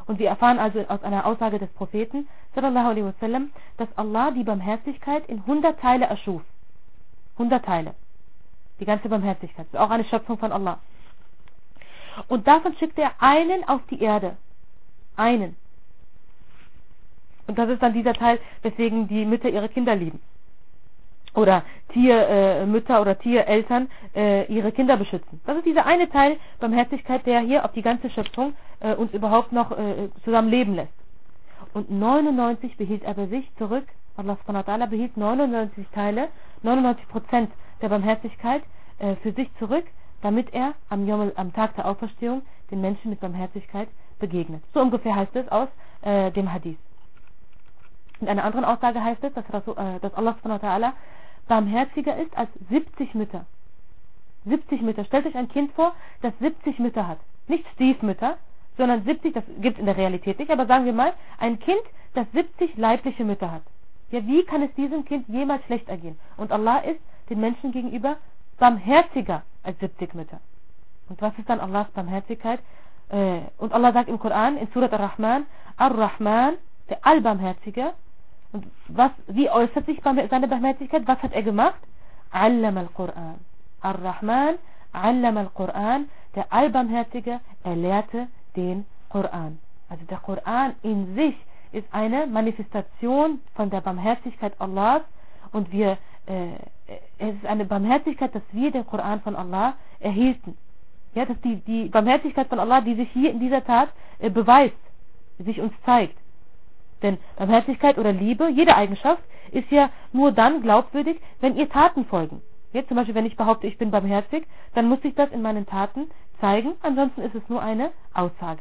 Und wir erfahren also aus einer Aussage des Propheten, sallallahu alaihi wasallam, dass Allah die Barmherzigkeit in hundert Teile erschuf. hundert Teile. Die ganze Barmherzigkeit. Das ist auch eine Schöpfung von Allah. Und davon schickt er einen auf die Erde. Einen. Und das ist dann dieser Teil, weswegen die Mütter ihre Kinder lieben. Oder Tiermütter äh, oder Tiereltern äh, ihre Kinder beschützen. Das ist dieser eine Teil Barmherzigkeit, der hier auf die ganze Schöpfung äh, uns überhaupt noch äh, zusammen leben lässt. Und neunundneunzig behielt er bei sich zurück. Allah subhanahu wa ta'ala behielt neunundneunzig Teile, neunundneunzig Prozent der Barmherzigkeit äh, für sich zurück, damit er am, Yom, am Tag der Auferstehung den Menschen mit Barmherzigkeit begegnet. So ungefähr heißt es aus äh, dem Hadith. In einer anderen Aussage heißt es, dass, äh, dass Allah subhanahu wa ta'ala barmherziger ist als siebzig Mütter. siebzig Mütter. Stellt euch ein Kind vor, das siebzig Mütter hat. Nicht Stiefmütter, sondern siebzig, das gibt es in der Realität nicht, aber sagen wir mal, ein Kind, das siebzig leibliche Mütter hat. Ja, wie kann es diesem Kind jemals schlecht ergehen? Und Allah ist den Menschen gegenüber barmherziger als siebzig Mütter. Und was ist dann Allahs Barmherzigkeit? Äh, und Allah sagt im Koran, in Surat Ar-Rahman, Ar-Rahman, der Allbarmherzige. Und was, wie äußert sich seine Barmherzigkeit? Was hat er gemacht? Allama al-Quran. Ar-Rahman, Allama al-Quran, der Allbarmherzige, er lehrte den Koran. Also der Koran in sich ist eine Manifestation von der Barmherzigkeit Allahs und wir, äh, es ist eine Barmherzigkeit, dass wir den Koran von Allah erhielten. Ja, das ist die, die Barmherzigkeit von Allah, die sich hier in dieser Tat äh, beweist, die sich uns zeigt. Denn Barmherzigkeit oder Liebe, jede Eigenschaft, ist ja nur dann glaubwürdig, wenn ihr Taten folgen. Jetzt zum Beispiel, wenn ich behaupte, ich bin barmherzig, dann muss ich das in meinen Taten zeigen, ansonsten ist es nur eine Aussage.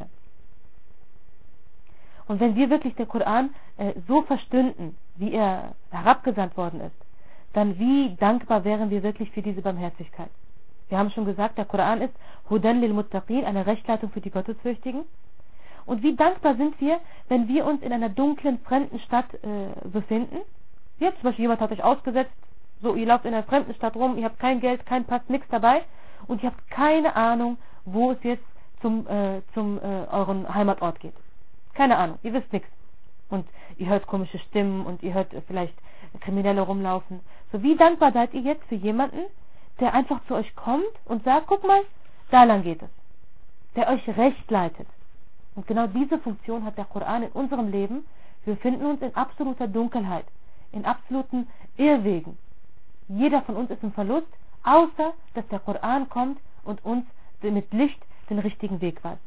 Und wenn wir wirklich den Koran äh, so verstünden, wie er herabgesandt worden ist, dann wie dankbar wären wir wirklich für diese Barmherzigkeit. Wir haben schon gesagt, der Koran ist Hudan lil Muttaqin, eine Rechtleitung für die Gottesfürchtigen. Und wie dankbar sind wir, wenn wir uns in einer dunklen, fremden Stadt äh, befinden. Jetzt zum Beispiel jemand hat euch ausgesetzt, so ihr lauft in einer fremden Stadt rum, ihr habt kein Geld, kein Pass, nichts dabei und ihr habt keine Ahnung, wo es jetzt zum, äh, zum äh, euren Heimatort geht. Keine Ahnung, ihr wisst nichts. Und ihr hört komische Stimmen und ihr hört äh, vielleicht Kriminelle rumlaufen. So wie dankbar seid ihr jetzt für jemanden, der einfach zu euch kommt und sagt, guck mal, da lang geht es. Der euch recht leitet. Und genau diese Funktion hat der Koran in unserem Leben. Wir befinden uns in absoluter Dunkelheit, in absoluten Irrwegen. Jeder von uns ist im Verlust, außer dass der Koran kommt und uns mit Licht den richtigen Weg weist.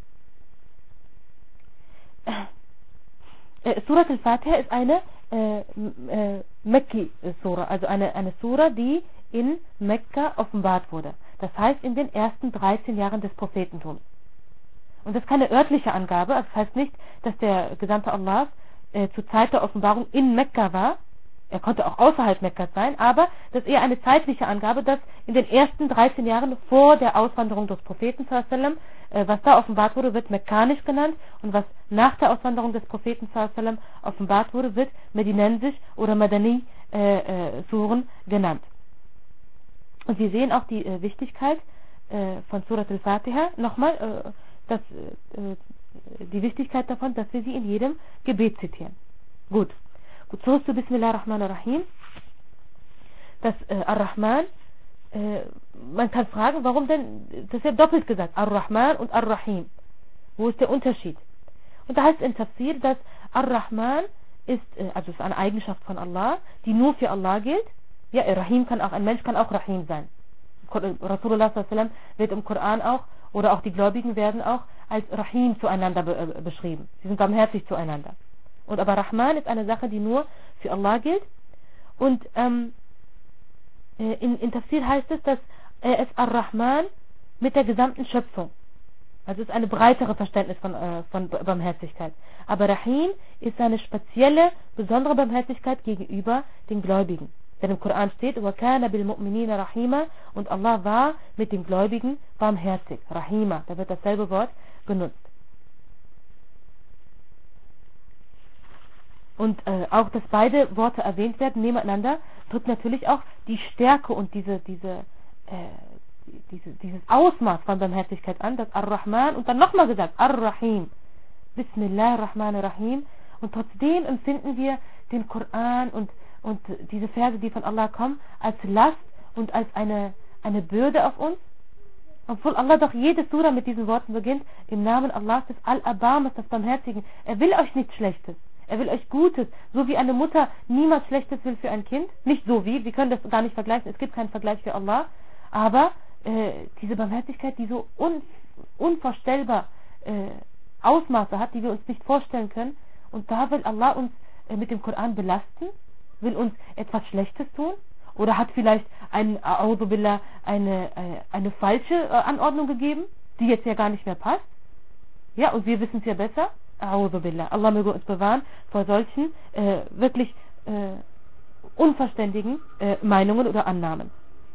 Äh, Surat al-Fatiha ist eine äh, äh, Mekki-Sura, also eine, eine Sura, die in Mekka offenbart wurde. Das heißt in den ersten dreizehn Jahren des Prophetentums. Und das ist keine örtliche Angabe, also das heißt nicht, dass der Gesandte Allahs äh, zur Zeit der Offenbarung in Mekka war. Er konnte auch außerhalb Mekkas sein, aber das ist eher eine zeitliche Angabe, dass in den ersten dreizehn Jahren vor der Auswanderung des Propheten, äh, was da offenbart wurde, wird mekkanisch genannt und was nach der Auswanderung des Propheten offenbart wurde, wird medinensisch oder Madani äh, äh, Suren genannt. Und wir sehen auch die äh, Wichtigkeit äh, von Surat al-Fatiha, nochmal, äh, das, äh, die Wichtigkeit davon, dass wir sie in jedem Gebet zitieren. Gut. Gut, zurück zu Bismillah ar-Rahman ar-Rahim. Das äh, Ar-Rahman, äh, man kann fragen, warum denn, das ist ja doppelt gesagt, Ar-Rahman und Ar-Rahim. Wo ist der Unterschied? Und da heißt es in Tafsir, dass Ar-Rahman ist, äh, also ist eine Eigenschaft von Allah, die nur für Allah gilt. Ja, Rahim kann auch, ein Mensch kann auch Rahim sein. Rasulullah sallallahu alaihi wasallam wird im Koran auch, oder auch die Gläubigen werden auch als Rahim zueinander be äh, beschrieben. Sie sind barmherzig zueinander. Und aber Rahman ist eine Sache, die nur für Allah gilt. Und ähm, in, in Tafsir heißt es, dass er ist Ar-Rahman mit der gesamten Schöpfung. Also es ist eine breitere Verständnis von, äh, von Barmherzigkeit. Aber Rahim ist eine spezielle, besondere Barmherzigkeit gegenüber den Gläubigen. Denn im Koran steht, وَكَانَ بِالْمُؤْمِنِينَ رَحِيمًا, und Allah war mit den Gläubigen barmherzig. Rahima, da wird dasselbe Wort benutzt. Und äh, auch, dass beide Worte erwähnt werden nebeneinander, drückt natürlich auch die Stärke und diese, diese, äh, diese, dieses Ausmaß von Barmherzigkeit an, das Ar-Rahman und dann nochmal gesagt, Ar-Rahim. Bismillahirrahmanirrahim. Und trotzdem empfinden wir den Koran und, und diese Verse, die von Allah kommen, als Last und als eine, eine Bürde auf uns. Obwohl Allah doch jede Surah mit diesen Worten beginnt, im Namen Allahs des Al-Abamas, des Barmherzigen. Er will euch nichts Schlechtes. Er will euch Gutes. So wie eine Mutter niemals Schlechtes will für ein Kind. Nicht so wie, wir können das gar nicht vergleichen. Es gibt keinen Vergleich für Allah. Aber äh, diese Barmherzigkeit, die so un, unvorstellbar äh, Ausmaße hat, die wir uns nicht vorstellen können. Und da will Allah uns äh, mit dem Koran belasten, will uns etwas Schlechtes tun. Oder hat vielleicht ein, A'udhu Billah, eine, eine, eine falsche äh, Anordnung gegeben, die jetzt ja gar nicht mehr passt. Ja, und wir wissen es ja besser. A'udhu Billah. Allah möge uns bewahren vor solchen äh, wirklich äh, unverständigen äh, Meinungen oder Annahmen.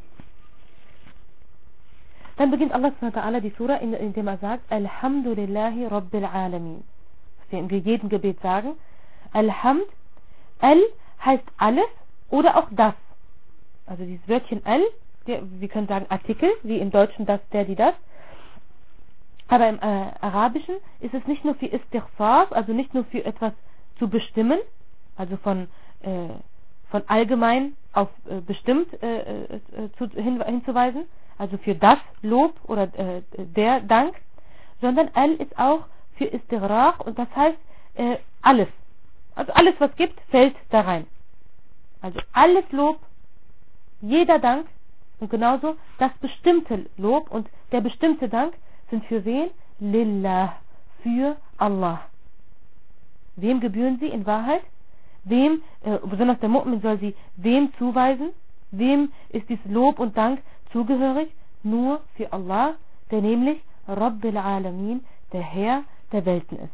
Dann beginnt Allah subhanahu wa ta'ala die Surah, in, indem er sagt, Alhamdulillahi Rabbil Alamin. Was wir in jedem Gebet sagen. Alhamd, Al heißt alles oder auch das. Also dieses Wörtchen Al, der, wir können sagen Artikel, wie im Deutschen das, der, die, das. Aber im äh, Arabischen ist es nicht nur für Istighfar, also nicht nur für etwas zu bestimmen, also von, äh, von allgemein auf äh, bestimmt äh, äh, zu, hin, hinzuweisen, also für das Lob oder äh, der Dank, sondern Al ist auch für Istighraq und das heißt äh, alles. Also alles, was gibt, fällt da rein. Also alles Lob, jeder Dank und genauso das bestimmte Lob und der bestimmte Dank sind für wen? Lillah, für Allah. Wem gebühren sie in Wahrheit? Wem, äh, besonders der Mu'min soll sie wem zuweisen? Wem ist dieses Lob und Dank zugehörig? Nur für Allah, der nämlich Rabbil Alamin, der Herr der Welten ist.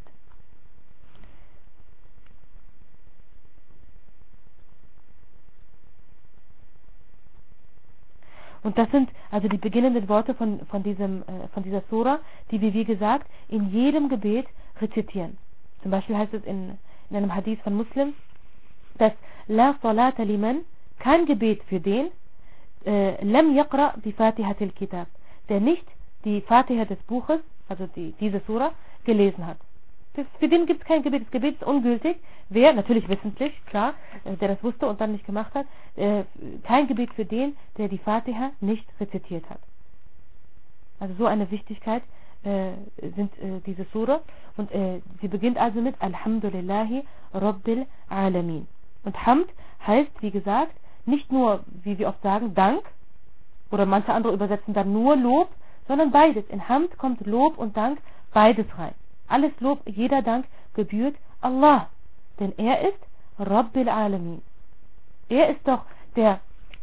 Und das sind also die beginnenden Worte von, von, diesem, äh, von dieser Surah, die wir, wie gesagt, in jedem Gebet rezitieren. Zum Beispiel heißt es in, in einem Hadith von Muslim, dass La Salata liman, kein Gebet für den, äh, Lam Yaqra bi Fatihatil Kitab, der nicht die Fatiha des Buches, also die, diese Surah, gelesen hat. Das, für den gibt es kein Gebet. Das Gebet ist ungültig. Wer, natürlich wissentlich, klar, äh, der das wusste und dann nicht gemacht hat, äh, kein Gebet für den, der die Fatiha nicht rezitiert hat. Also so eine Wichtigkeit äh, sind äh, diese Surah. Und äh, sie beginnt also mit Alhamdulillahi Rabbil Alamin. Und Hamd heißt, wie gesagt, nicht nur, wie wir oft sagen, Dank, oder manche andere übersetzen dann nur Lob, sondern beides. In Hamd kommt Lob und Dank beides rein. Alles Lob, jeder Dank gebührt Allah. Denn er ist Rabbil Alamin. Er ist doch der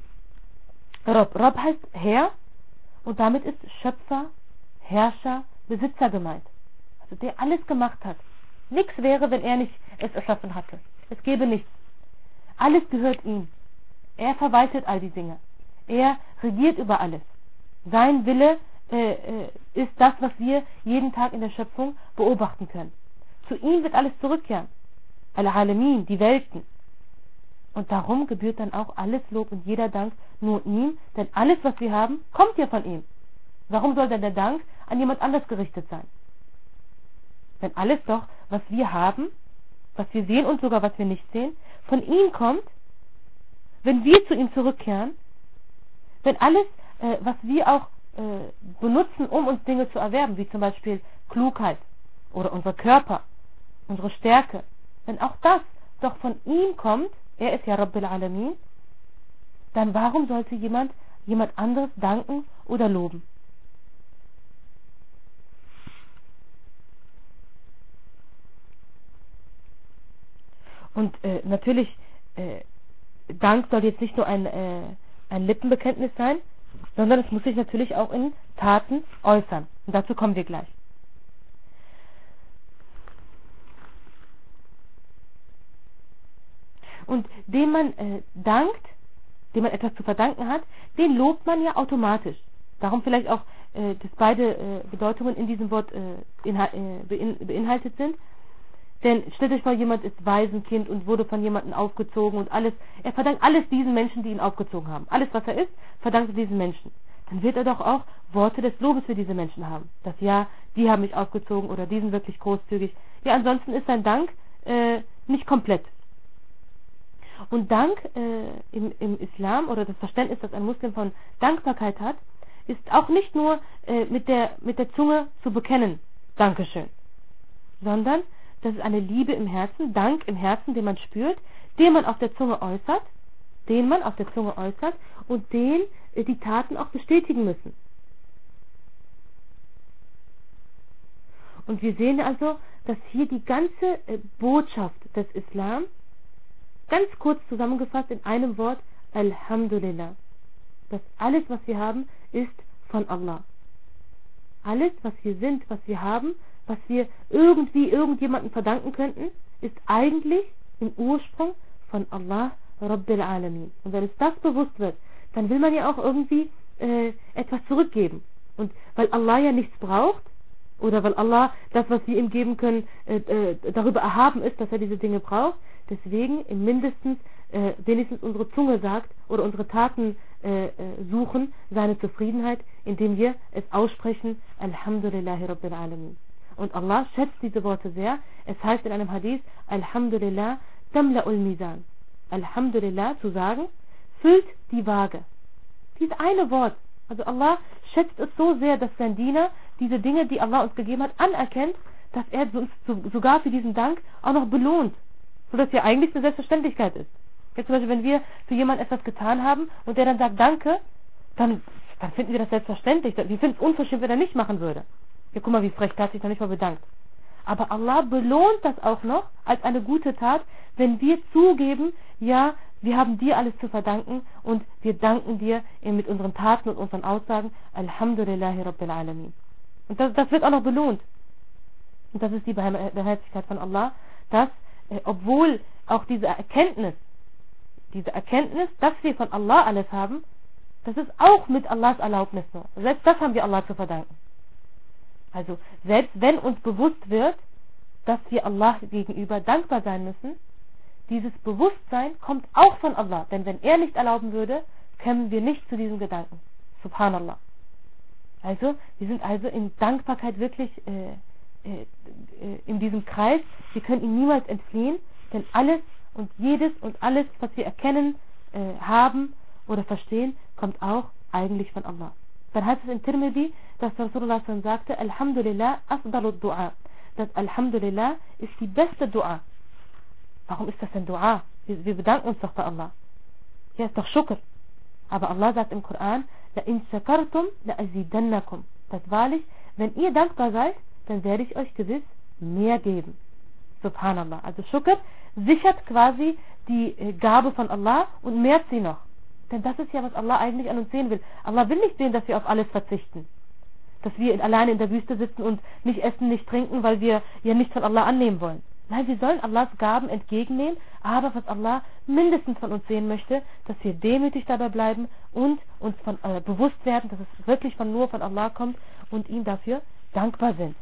Rabb. Rabb heißt Herr und damit ist Schöpfer, Herrscher, Besitzer gemeint. Also der alles gemacht hat. Nichts wäre, wenn er nicht es erschaffen hatte. Es gäbe nichts. Alles gehört ihm. Er verwaltet all die Dinge. Er regiert über alles. Sein Wille äh, äh, ist das, was wir jeden Tag in der Schöpfung beobachten können. Zu ihm wird alles zurückkehren. Al-Alamin, die Welten. Und darum gebührt dann auch alles Lob und jeder Dank nur ihm, denn alles, was wir haben, kommt ja von ihm. Warum soll denn der Dank an jemand anders gerichtet sein? Wenn alles doch, was wir haben, was wir sehen und sogar was wir nicht sehen, von ihm kommt, wenn wir zu ihm zurückkehren, wenn alles, äh, was wir auch äh, benutzen, um uns Dinge zu erwerben, wie zum Beispiel Klugheit oder unser Körper, unsere Stärke, wenn auch das doch von ihm kommt, er ist ja Rabbil Alamin, dann warum sollte jemand jemand anderes danken oder loben? Und äh, natürlich, äh, Dank soll jetzt nicht nur ein, äh, ein Lippenbekenntnis sein, sondern es muss sich natürlich auch in Taten äußern. Und dazu kommen wir gleich. Und dem man äh, dankt, dem man etwas zu verdanken hat, den lobt man ja automatisch. Darum vielleicht auch, äh, dass beide äh, Bedeutungen in diesem Wort äh, äh, bein beinhaltet sind. Denn stellt euch vor, jemand ist Waisenkind und wurde von jemandem aufgezogen und alles, er verdankt alles diesen Menschen, die ihn aufgezogen haben. Alles, was er ist, verdankt er diesen Menschen. Dann wird er doch auch Worte des Lobes für diese Menschen haben. Dass ja, die haben mich aufgezogen oder die sind wirklich großzügig. ja, ansonsten ist sein Dank äh, nicht komplett. Und Dank äh, im, im Islam oder das Verständnis, das ein Muslim von Dankbarkeit hat, ist auch nicht nur äh, mit der mit der Zunge zu bekennen, Dankeschön, sondern das ist eine Liebe im Herzen, Dank im Herzen, den man spürt, den man auf der Zunge äußert, den man auf der Zunge äußert und den äh, die Taten auch bestätigen müssen. Und wir sehen also, dass hier die ganze äh, Botschaft des Islam ganz kurz zusammengefasst in einem Wort, Alhamdulillah. Dass alles, was wir haben, ist von Allah. Alles, was wir sind, was wir haben, was wir irgendwie irgendjemandem verdanken könnten, ist eigentlich im Ursprung von Allah Rabbil Alamin. Und wenn es das bewusst wird, dann will man ja auch irgendwie äh, etwas zurückgeben. Und weil Allah ja nichts braucht, oder weil Allah das, was wir ihm geben können, äh, äh, darüber erhaben ist, dass er diese Dinge braucht, deswegen im mindestens äh, wenigstens unsere Zunge sagt oder unsere Taten äh, äh, suchen seine Zufriedenheit, indem wir es aussprechen, Alhamdulillahi Rabbil Alamin. Und Allah schätzt diese Worte sehr. Es heißt in einem Hadith, Alhamdulillah tamla'ul mizan. Alhamdulillah zu sagen, füllt die Waage. Dieses eine Wort. Also Allah schätzt es so sehr, dass sein Diener diese Dinge, die Allah uns gegeben hat, anerkennt, dass er uns sogar für diesen Dank auch noch belohnt. Sodass ja eigentlich eine Selbstverständlichkeit ist. Jetzt zum Beispiel, wenn wir für jemanden etwas getan haben und der dann sagt Danke, dann, dann finden wir das selbstverständlich. Wir finden es unverschämt, wenn er nicht machen würde. Ja, guck mal, wie frech, der hat sich noch nicht mal bedankt. Aber Allah belohnt das auch noch als eine gute Tat, wenn wir zugeben, ja, wir haben dir alles zu verdanken und wir danken dir mit unseren Taten und unseren Aussagen, Alhamdulillahi Rabbil Alamin. Und das, das wird auch noch belohnt. Und das ist die Barmherzigkeit von Allah, dass, äh, obwohl auch diese Erkenntnis, diese Erkenntnis, dass wir von Allah alles haben, das ist auch mit Allahs Erlaubnis nur. Selbst das haben wir Allah zu verdanken. Also, selbst wenn uns bewusst wird, dass wir Allah gegenüber dankbar sein müssen, dieses Bewusstsein kommt auch von Allah. Denn wenn er nicht erlauben würde, kämen wir nicht zu diesem Gedanken. Subhanallah. Also, wir sind also in Dankbarkeit wirklich äh, äh, äh, in diesem Kreis. Wir können ihm niemals entfliehen, denn alles und jedes und alles, was wir erkennen, äh, haben oder verstehen, kommt auch eigentlich von Allah. Dann heißt es in Tirmidhi, dass Rasulullah sagte, Alhamdulillah afdalud du'a. Das Alhamdulillah ist die beste Dua. Warum ist das denn Dua? Wir, wir bedanken uns doch bei Allah. Ja, ist doch Shukr. Aber Allah sagt im Koran, La in shakartum la azidannakum. Das wahrlich, wenn ihr dankbar seid, dann werde ich euch gewiss mehr geben. Subhanallah. Also Shukr sichert quasi die Gabe von Allah und mehrt sie noch. Denn das ist ja, was Allah eigentlich an uns sehen will. Allah will nicht sehen, dass wir auf alles verzichten. Dass wir alleine in der Wüste sitzen und nicht essen, nicht trinken, weil wir ja nichts von Allah annehmen wollen. Nein, wir sollen Allahs Gaben entgegennehmen, aber was Allah mindestens von uns sehen möchte, dass wir demütig dabei bleiben und uns von, äh, bewusst werden, dass es wirklich von nur von Allah kommt und ihm dafür dankbar sind.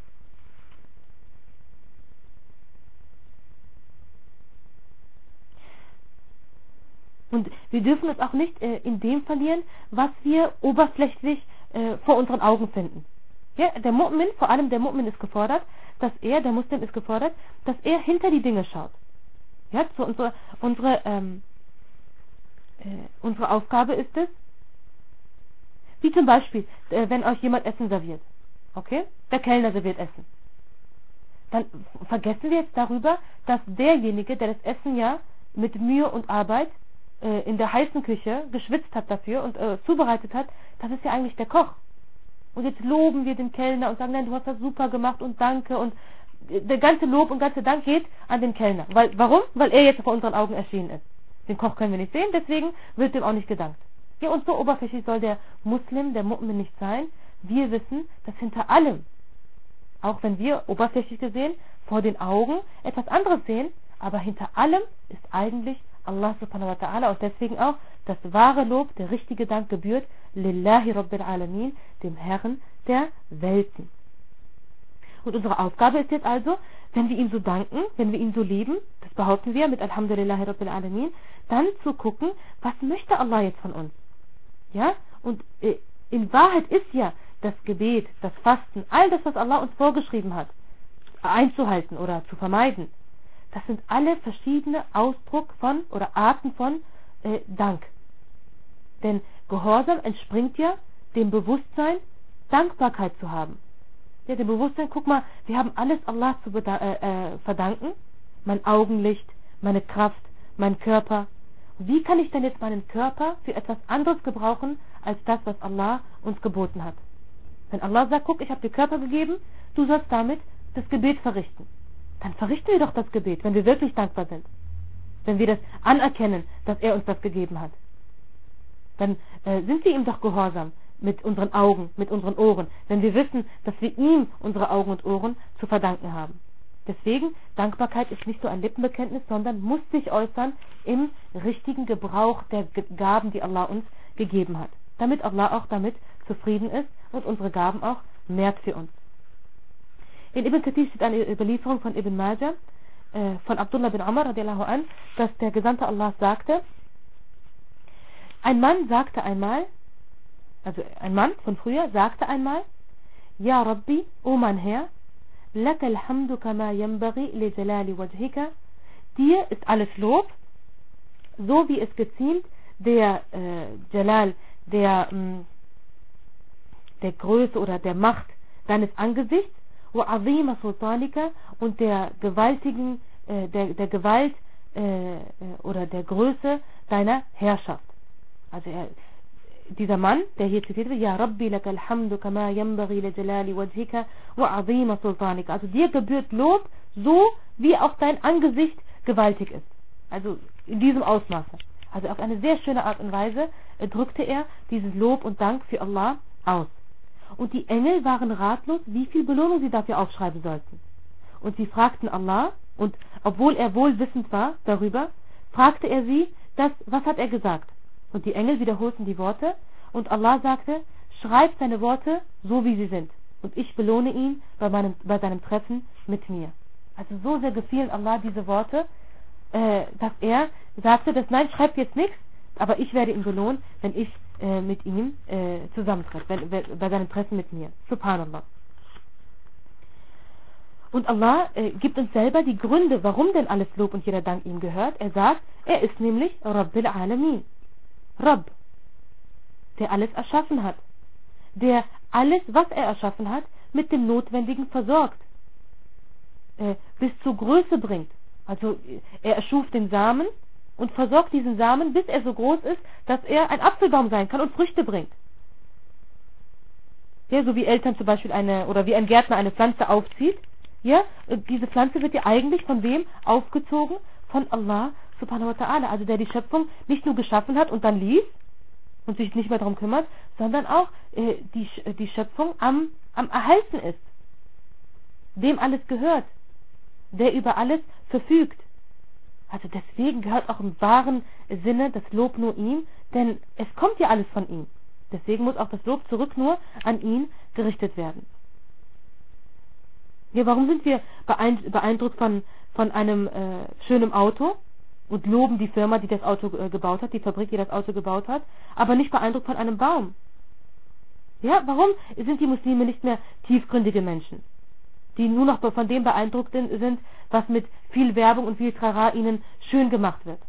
Und wir dürfen uns auch nicht äh, in dem verlieren, was wir oberflächlich äh, vor unseren Augen finden. Ja, der Mu'min, vor allem der Mu'min ist gefordert, dass er, der Muslim ist gefordert, dass er hinter die Dinge schaut. Ja, so unsere, unsere, ähm, äh, unsere Aufgabe ist es, wie zum Beispiel, äh, wenn euch jemand Essen serviert. Okay? Der Kellner serviert Essen. Dann vergessen wir jetzt darüber, dass derjenige, der das Essen ja mit Mühe und Arbeit in der heißen Küche geschwitzt hat dafür und äh, zubereitet hat, das ist ja eigentlich der Koch. Und jetzt loben wir den Kellner und sagen, nein, du hast das super gemacht und danke und der ganze Lob und ganze Dank geht an den Kellner. Weil, warum? Weil er jetzt vor unseren Augen erschienen ist. Den Koch können wir nicht sehen, deswegen wird dem auch nicht gedankt. Ja, und so oberflächlich soll der Muslim, der Mu'min nicht sein. Wir wissen, dass hinter allem, auch wenn wir oberflächlich gesehen vor den Augen etwas anderes sehen, aber hinter allem ist eigentlich Allah subhanahu wa ta'ala und deswegen auch das wahre Lob, der richtige Dank gebührt Lillahi Rabbil Alamin, dem Herrn der Welten. Und unsere Aufgabe ist jetzt also, wenn wir ihm so danken, wenn wir ihn so lieben, das behaupten wir mit Alhamdulillahi Rabbil Alamin, dann zu gucken, was möchte Allah jetzt von uns? Ja? Und äh, in Wahrheit ist ja das Gebet, das Fasten, all das, was Allah uns vorgeschrieben hat, einzuhalten oder zu vermeiden. Das sind alle verschiedene Ausdruck von oder Arten von äh, Dank. Denn Gehorsam entspringt ja dem Bewusstsein, Dankbarkeit zu haben. Ja, dem Bewusstsein, guck mal, wir haben alles Allah zu äh, äh, verdanken. Mein Augenlicht, meine Kraft, mein Körper. Wie kann ich denn jetzt meinen Körper für etwas anderes gebrauchen, als das, was Allah uns geboten hat? Wenn Allah sagt, guck, ich habe dir Körper gegeben, du sollst damit das Gebet verrichten. Dann verrichten wir doch das Gebet, wenn wir wirklich dankbar sind. Wenn wir das anerkennen, dass er uns das gegeben hat. Dann äh, sind wir ihm doch gehorsam mit unseren Augen, mit unseren Ohren, wenn wir wissen, dass wir ihm unsere Augen und Ohren zu verdanken haben. Deswegen, Dankbarkeit ist nicht so ein Lippenbekenntnis, sondern muss sich äußern im richtigen Gebrauch der Gaben, die Allah uns gegeben hat. Damit Allah auch damit zufrieden ist und unsere Gaben auch mehrt für uns. In Ibn Kathir steht eine Überlieferung von Ibn Majah, äh, von Abdullah bin Umar, radiallahu an, dass der Gesandte Allah sagte, ein Mann sagte einmal, also ein Mann von früher sagte einmal, Ja Rabbi, o mein Herr, laka alhamdu kama yanbaghi li jalali wajhika, dir ist alles Lob, so wie es geziemt der äh, Jalal, der, mh, der Größe oder der Macht deines Angesichts, wa azima sultanika, und der gewaltigen, äh, der, der Gewalt äh, oder der Größe deiner Herrschaft. Also er, dieser Mann, der hier zitiert wird, Ja Rabbi laka alhamdu kama yanbaghi li jalali wajhika wa azima sultanika. Also dir gebührt Lob, so wie auch dein Angesicht gewaltig ist. Also in diesem Ausmaße. Also auf eine sehr schöne Art und Weise äh, drückte er dieses Lob und Dank für Allah aus. Und die Engel waren ratlos, wie viel Belohnung sie dafür aufschreiben sollten. Und sie fragten Allah, und obwohl er wohl wissend war darüber, fragte er sie, dass, was hat er gesagt? Und die Engel wiederholten die Worte, und Allah sagte, schreib seine Worte so, wie sie sind, und ich belohne ihn bei, meinem, bei seinem Treffen mit mir. Also so sehr gefielen Allah diese Worte, äh, dass er sagte, dass nein, schreib jetzt nichts, aber ich werde ihn belohnen, wenn ich äh, mit ihm äh, zusammentreffe, wenn, wenn, bei seinem Treffen mit mir. Subhanallah. Und Allah äh, gibt uns selber die Gründe, warum denn alles Lob und jeder Dank ihm gehört. Er sagt, er ist nämlich Rabbil Alamin. Rabb, der alles erschaffen hat, der alles, was er erschaffen hat, mit dem Notwendigen versorgt, äh, bis zur Größe bringt. Also er erschuf den Samen und versorgt diesen Samen, bis er so groß ist, dass er ein Apfelbaum sein kann und Früchte bringt. Ja, so wie Eltern zum Beispiel eine, oder wie ein Gärtner eine Pflanze aufzieht, ja, diese Pflanze wird ja eigentlich von wem aufgezogen? Von Allah subhanahu wa ta'ala, also der die Schöpfung nicht nur geschaffen hat und dann ließ und sich nicht mehr darum kümmert, sondern auch äh, die, die Schöpfung am, am Erhalten ist, dem alles gehört, der über alles verfügt. Also deswegen gehört auch im wahren Sinne das Lob nur ihm, denn es kommt ja alles von ihm. Deswegen muss auch das Lob zurück nur an ihn gerichtet werden. Ja, warum sind wir beeindruckt von, von einem äh, schönen Auto und loben die Firma, die das Auto äh, gebaut hat, die Fabrik, die das Auto gebaut hat, aber nicht beeindruckt von einem Baum? Ja, warum sind die Muslime nicht mehr tiefgründige Menschen, die nur noch von dem beeindruckt sind, was mit viel Werbung und viel Trara ihnen schön gemacht wird?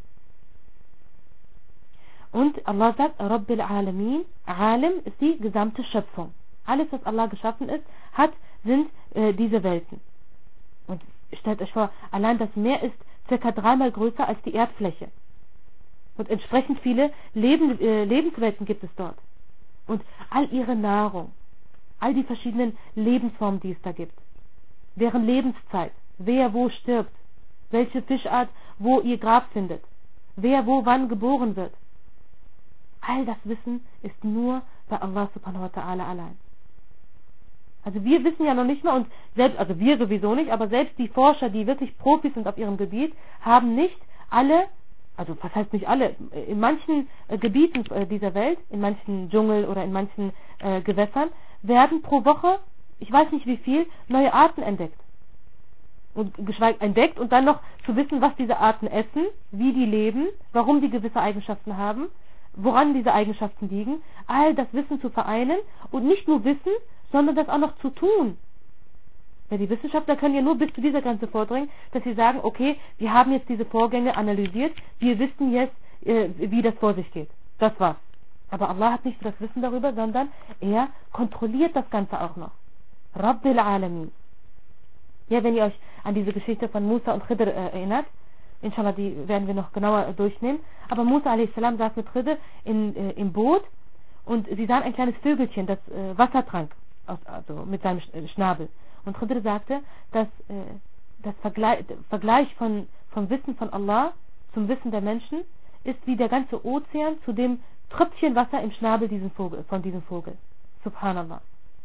Und Allah sagt, Rabbil Alamin, Alim ist die gesamte Schöpfung. Alles, was Allah geschaffen ist, hat, sind äh, diese Welten. Und stellt euch vor, allein das Meer ist circa dreimal größer als die Erdfläche. Und entsprechend viele Leben, äh, Lebenswelten gibt es dort. Und all ihre Nahrung, all die verschiedenen Lebensformen, die es da gibt, deren Lebenszeit, wer wo stirbt, welche Fischart wo ihr Grab findet, wer wo wann geboren wird. All das Wissen ist nur bei Allah subhanahu wa ta'ala allein. Also wir wissen ja noch nicht mal, und selbst, also wir sowieso nicht, aber selbst die Forscher, die wirklich Profis sind auf ihrem Gebiet, haben nicht alle, also was heißt nicht alle, in manchen äh, Gebieten äh, dieser Welt, in manchen Dschungel oder in manchen äh, Gewässern, werden pro Woche, ich weiß nicht wie viel, neue Arten entdeckt. Und geschweige entdeckt und dann noch zu wissen, was diese Arten essen, wie die leben, warum die gewisse Eigenschaften haben, woran diese Eigenschaften liegen, all das Wissen zu vereinen und nicht nur Wissen, sondern das auch noch zu tun. Ja, die Wissenschaftler können ja nur bis zu dieser Grenze vordringen, dass sie sagen, okay, wir haben jetzt diese Vorgänge analysiert, wir wissen jetzt, äh, wie das vor sich geht. Das war's. Aber Allah hat nicht das Wissen darüber, sondern er kontrolliert das Ganze auch noch. Rabbil Alamin. Ja, wenn ihr euch an diese Geschichte von Musa und Khidr äh, erinnert, inshallah, die werden wir noch genauer äh, durchnehmen, aber Musa a s. saß mit Khidr in, äh, im Boot und sie sahen ein kleines Vögelchen, das äh, Wasser trank, aus, also mit seinem Schnabel. Und Khidr sagte, dass äh, das Vergleich, Vergleich von, vom Wissen von Allah zum Wissen der Menschen ist wie der ganze Ozean zu dem Tröpfchen Wasser im Schnabel diesen Vogel, von diesem Vogel. Subhanallah.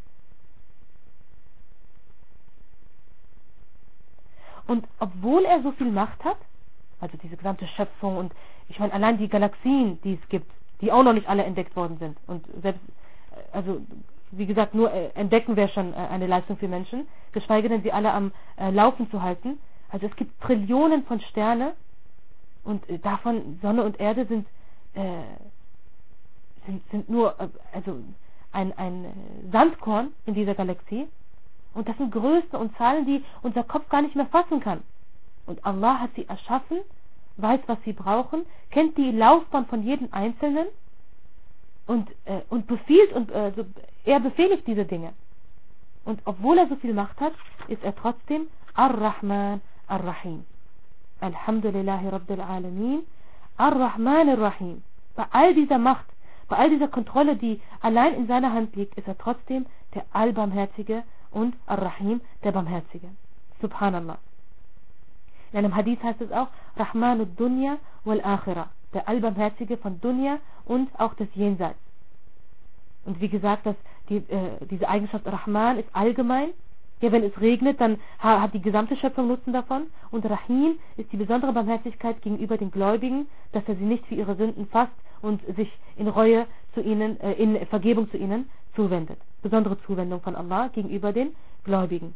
Und obwohl er so viel Macht hat, also diese gesamte Schöpfung und ich meine allein die Galaxien, die es gibt, die auch noch nicht alle entdeckt worden sind und selbst, also wie gesagt, nur äh, entdecken wäre schon äh, eine Leistung für Menschen, geschweige denn sie alle am äh, Laufen zu halten. Also es gibt Trillionen von Sterne und äh, davon Sonne und Erde sind äh, sind, sind nur äh, also ein, ein Sandkorn in dieser Galaxie. Und das sind Größen und Zahlen, die unser Kopf gar nicht mehr fassen kann. Und Allah hat sie erschaffen, weiß, was sie brauchen, kennt die Laufbahn von jedem Einzelnen und, äh, und befiehlt und äh, so, er befehligt diese Dinge. Und obwohl er so viel Macht hat, ist er trotzdem Ar-Rahman Ar-Rahim. Alhamdulillahi Rabbil Alamin. Ar-Rahman Ar-Rahim. Bei all dieser Macht, bei all dieser Kontrolle, die allein in seiner Hand liegt, ist er trotzdem der Allbarmherzige und Ar-Rahim, der Barmherzige. Subhanallah. In einem Hadith heißt es auch Rahmanud Dunya wal Akhirah, der Allbarmherzige von Dunya und auch des Jenseits. Und wie gesagt, dass die, äh, diese Eigenschaft Rahman ist allgemein. Ja, wenn es regnet, dann ha, hat die gesamte Schöpfung Nutzen davon. Und Rahim ist die besondere Barmherzigkeit gegenüber den Gläubigen, dass er sie nicht für ihre Sünden fasst und sich in Reue zu ihnen, äh, in Vergebung zu ihnen zuwendet. Besondere Zuwendung von Allah gegenüber den Gläubigen.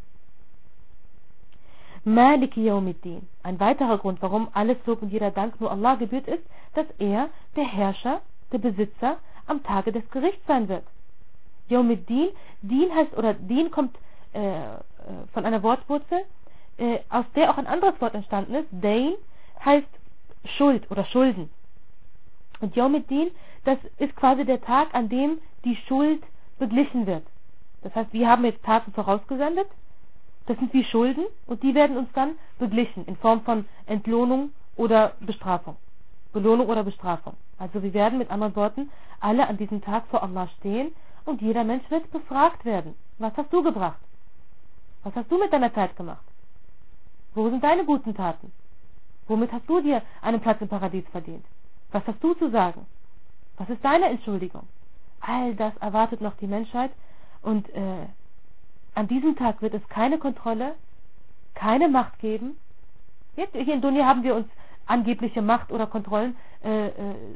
Maliki Yawmiddin. Ein weiterer Grund, warum alles Lob und jeder Dank nur Allah gebührt, ist, dass er der Herrscher, der Besitzer am Tage des Gerichts sein wird. Yawmiddin, Din heißt, oder Din kommt äh, von einer Wortwurzel, äh, aus der auch ein anderes Wort entstanden ist. Dain heißt Schuld oder Schulden. Und Yawmiddin, das ist quasi der Tag, an dem die Schuld beglichen wird. Das heißt, wir haben jetzt Taten vorausgesendet, das sind wie Schulden und die werden uns dann beglichen in Form von Entlohnung oder Bestrafung. Belohnung oder Bestrafung. Also wir werden mit anderen Worten alle an diesem Tag vor Allah stehen und jeder Mensch wird befragt werden. Was hast du gebracht? Was hast du mit deiner Zeit gemacht? Wo sind deine guten Taten? Womit hast du dir einen Platz im Paradies verdient? Was hast du zu sagen? Was ist deine Entschuldigung? All das erwartet noch die Menschheit und äh, an diesem Tag wird es keine Kontrolle, keine Macht geben. Jetzt, hier in Dunya haben wir uns angebliche Macht oder Kontrollen äh, äh,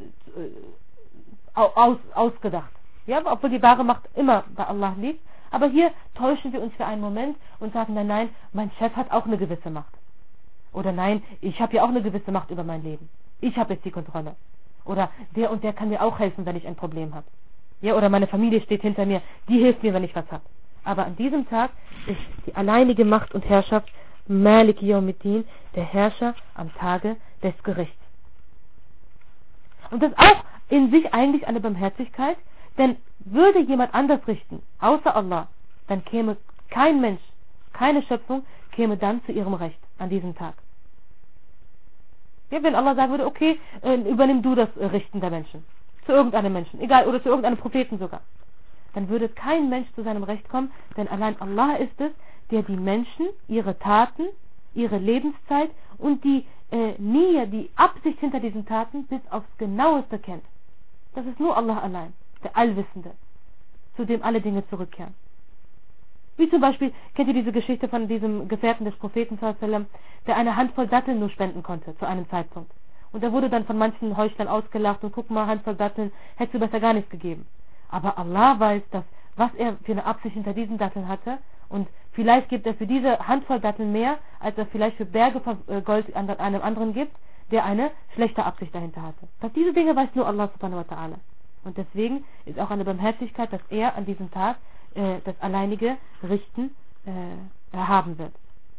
aus, ausgedacht. Ja, obwohl die wahre Macht immer bei Allah liegt. Aber hier täuschen wir uns für einen Moment und sagen, nein, nein, mein Chef hat auch eine gewisse Macht. Oder nein, ich habe ja auch eine gewisse Macht über mein Leben. Ich habe jetzt die Kontrolle. Oder der und der kann mir auch helfen, wenn ich ein Problem habe. Ja, oder meine Familie steht hinter mir, die hilft mir, wenn ich was habe. Aber an diesem Tag ist die alleinige Macht und Herrschaft Maliki Yawmiddin, der Herrscher am Tage des Gerichts. Und das ist auch in sich eigentlich eine Barmherzigkeit, denn würde jemand anders richten, außer Allah, dann käme kein Mensch, keine Schöpfung, käme dann zu ihrem Recht an diesem Tag. Ja, wenn Allah sagen würde, okay, äh, übernimm du das Richten der Menschen, zu irgendeinem Menschen, egal, oder zu irgendeinem Propheten sogar, dann würde kein Mensch zu seinem Recht kommen, denn allein Allah ist es, der die Menschen, ihre Taten, ihre Lebenszeit und die äh, Nia, die Absicht hinter diesen Taten bis aufs Genaueste kennt. Das ist nur Allah allein, der Allwissende, zu dem alle Dinge zurückkehren. Wie zum Beispiel, kennt ihr diese Geschichte von diesem Gefährten des Propheten, der eine Handvoll Datteln nur spenden konnte zu einem Zeitpunkt. Und er wurde dann von manchen Heuchlern ausgelacht und guck mal, Handvoll Datteln, hättest du besser gar nichts gegeben. Aber Allah weiß, dass, was er für eine Absicht hinter diesen Datteln hatte und vielleicht gibt er für diese Handvoll Datteln mehr, als er vielleicht für Berge von Gold an einem anderen gibt, der eine schlechte Absicht dahinter hatte. Dass diese Dinge weiß nur Allah subhanahu wa ta'ala. Und deswegen ist auch eine Barmherzigkeit, dass er an diesem Tag äh, das alleinige Richten äh, haben wird.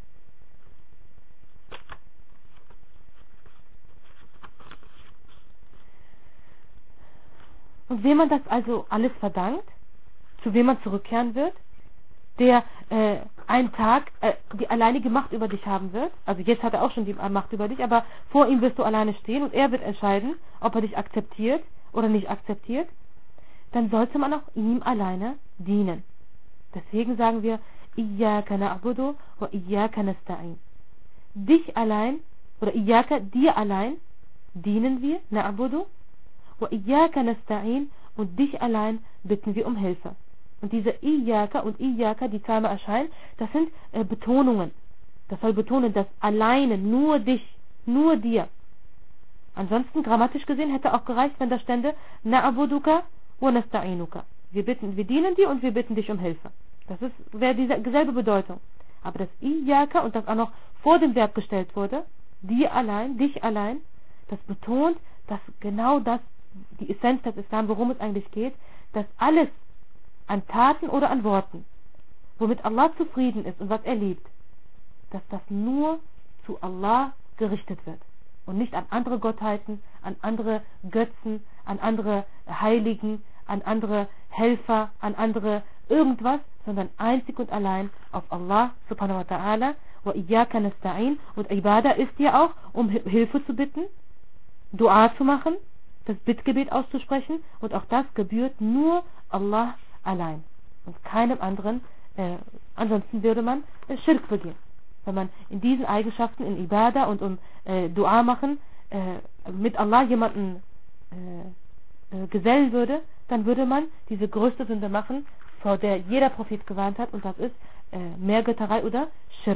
Und wem man das also alles verdankt, zu wem man zurückkehren wird, der äh, einen Tag äh, die alleinige Macht über dich haben wird, also jetzt hat er auch schon die Macht über dich, aber vor ihm wirst du alleine stehen und er wird entscheiden, ob er dich akzeptiert oder nicht akzeptiert, dann sollte man auch ihm alleine dienen. Deswegen sagen wir, Iyyaka na'budu wa Iyyaka nasta'in. Dich allein, oder Iyyaka, dir allein, dienen wir, na'budu, wa Iyyaka nasta'in, und dich allein bitten wir um Hilfe. Und diese Iyyaka und Iyyaka, die zweimal erscheinen, das sind äh, Betonungen. Das soll betonen, dass alleine, nur dich, nur dir. Ansonsten, grammatisch gesehen, hätte auch gereicht, wenn da stände, na'buduka wa nasta'inuka. Wir bitten, wir dienen dir und wir bitten dich um Hilfe. Das ist, wäre dieselbe Bedeutung. Aber das Iyyaka und das auch noch vor dem Verb gestellt wurde, dir allein, dich allein, das betont, dass genau das, die Essenz des Islam, worum es eigentlich geht, dass alles an Taten oder an Worten, womit Allah zufrieden ist und was er liebt, dass das nur zu Allah gerichtet wird und nicht an andere Gottheiten, an andere Götzen, an andere Heiligen, an andere Helfer, an andere irgendwas, sondern einzig und allein auf Allah subhanahu wa ta'ala. Wa Iyyaka nasta'in, und Ibadah ist ja auch, um Hilfe zu bitten, Dua zu machen, das Bittgebet auszusprechen, und auch das gebührt nur Allah allein und keinem anderen. Äh, ansonsten würde man äh, Schirk begehen. Wenn man in diesen Eigenschaften, in Ibadah und um äh, Dua machen, äh, mit Allah jemanden äh, äh, gesellen würde, dann würde man diese größte Sünde machen, vor der jeder Prophet gewarnt hat, und das ist äh, Mehrgötterei oder Schirk.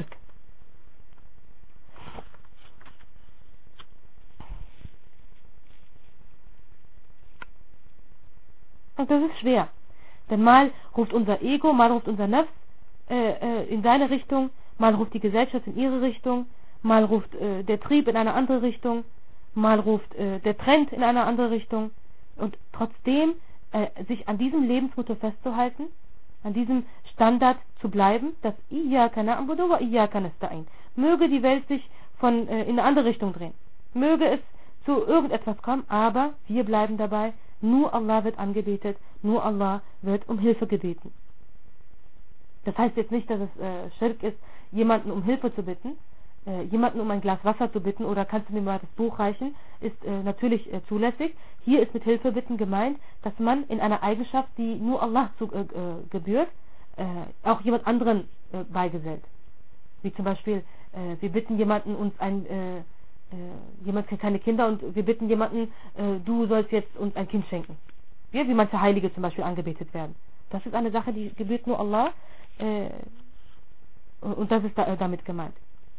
Und das ist schwer. Denn mal ruft unser Ego, mal ruft unser Nafs äh, äh, in seine Richtung, mal ruft die Gesellschaft in ihre Richtung, mal ruft äh, der Trieb in eine andere Richtung, mal ruft äh, der Trend in eine andere Richtung. Und trotzdem äh, sich an diesem Lebensmotto festzuhalten, an diesem Standard zu bleiben, dass Iyyaka na'budu wa Iyyaka nasta'in. Möge die Welt sich von äh, in eine andere Richtung drehen. Möge es zu irgendetwas kommen, aber wir bleiben dabei, nur Allah wird angebetet, nur Allah wird um Hilfe gebeten. Das heißt jetzt nicht, dass es äh, Schirk ist, jemanden um Hilfe zu bitten, äh, jemanden um ein Glas Wasser zu bitten oder kannst du mir mal das Buch reichen, ist äh, natürlich äh, zulässig. Hier ist mit Hilfe bitten gemeint, dass man in einer Eigenschaft, die nur Allah zu, äh, gebührt, äh, auch jemand anderen äh, beigesellt. Wie zum Beispiel, äh, wir bitten jemanden uns ein äh, Äh, jemand kriegt keine Kinder und wir bitten jemanden, äh, du sollst jetzt uns ein Kind schenken. Ja, wie manche Heilige zum Beispiel angebetet werden. Das ist eine Sache, die gebührt nur Allah, äh, und das ist da, äh, damit gemeint.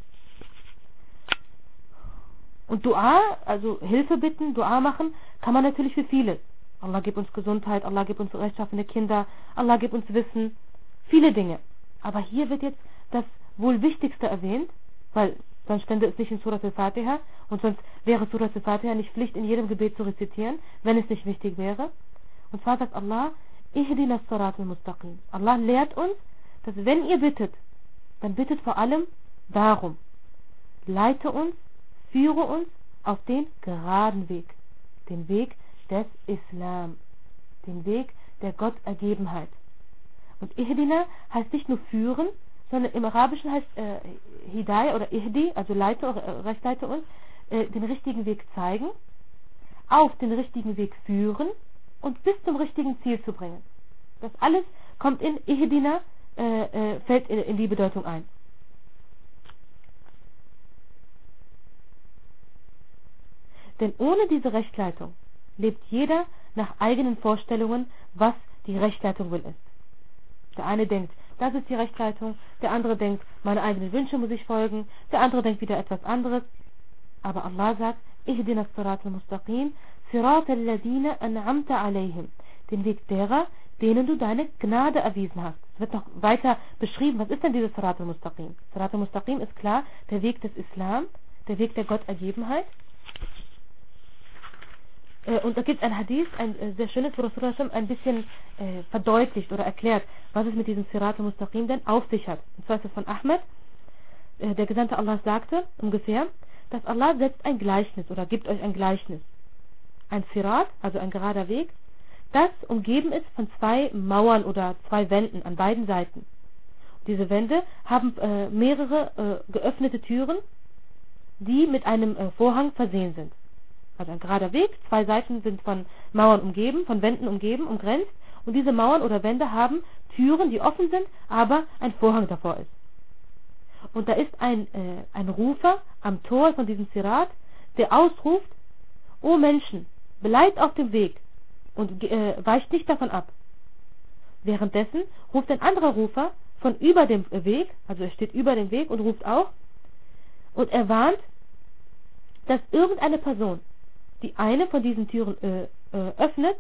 Und Dua, also Hilfe bitten, Dua machen, kann man natürlich für vieles. Allah gibt uns Gesundheit, Allah gibt uns rechtschaffene Kinder, Allah gibt uns Wissen, viele Dinge. Aber hier wird jetzt das wohl Wichtigste erwähnt, weil dann stände es nicht in Surat al-Fatiha, und sonst wäre Surat al-Fatiha nicht Pflicht in jedem Gebet zu rezitieren, wenn es nicht wichtig wäre. Und zwar sagt Allah, Ihdina as-Sirat al-Mustaqim. Allah lehrt uns, dass wenn ihr bittet, dann bittet vor allem darum, leite uns, führe uns auf den geraden Weg, den Weg des Islam, den Weg der Gottergebenheit. Und Ihdina heißt nicht nur führen, sondern im Arabischen heißt äh, Hidayah oder Ihdi, also leite, äh, rechtleite uns, äh, den richtigen Weg zeigen, auf den richtigen Weg führen und bis zum richtigen Ziel zu bringen. Das alles kommt in Ihdina, äh, äh, fällt in, in die Bedeutung ein. Denn ohne diese Rechtleitung lebt jeder nach eigenen Vorstellungen, was die Rechtleitung will ist. Der eine denkt, das ist die Rechtleitung, der andere denkt, meine eigenen Wünsche muss ich folgen, der andere denkt wieder etwas anderes. Aber Allah sagt, Ihdina as-Sirat al-Mustaqim, Sirat al-Ladina an'amta alayhim, den Weg derer, denen du deine Gnade erwiesen hast. Es wird noch weiter beschrieben, was ist denn dieses Sirat al-Mustaqim? Sirat al-Mustaqim ist klar, der Weg des Islam, der Weg der Gottergebenheit. Äh, und da gibt es ein Hadith, ein äh, sehr schönes, wo Rasulullah ein bisschen äh, verdeutlicht oder erklärt, was es mit diesem Sirat al-Mustaqim denn auf sich hat. Und zwar ist es von Ahmed, äh, der Gesandte Allah sagte ungefähr, dass Allah setzt ein Gleichnis oder gibt euch ein Gleichnis. Ein Sirat, also ein gerader Weg, das umgeben ist von zwei Mauern oder zwei Wänden an beiden Seiten. Diese Wände haben äh, mehrere äh, geöffnete Türen, die mit einem äh, Vorhang versehen sind. Also ein gerader Weg, zwei Seiten sind von Mauern umgeben, von Wänden umgeben, umgrenzt, und diese Mauern oder Wände haben Türen, die offen sind, aber ein Vorhang davor ist. Und da ist ein, äh, ein Rufer am Tor von diesem Sirat, der ausruft: O Menschen, bleibt auf dem Weg und äh, weicht nicht davon ab. Währenddessen ruft ein anderer Rufer von über dem Weg, also er steht über dem Weg und ruft auch, und er warnt, dass irgendeine Person, die eine von diesen Türen äh, äh, öffnet,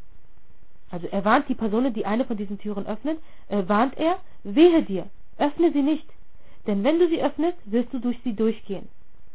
also er warnt die Person, die eine von diesen Türen öffnet, äh, warnt er: Wehe dir, öffne sie nicht, denn wenn du sie öffnest, wirst du durch sie durchgehen.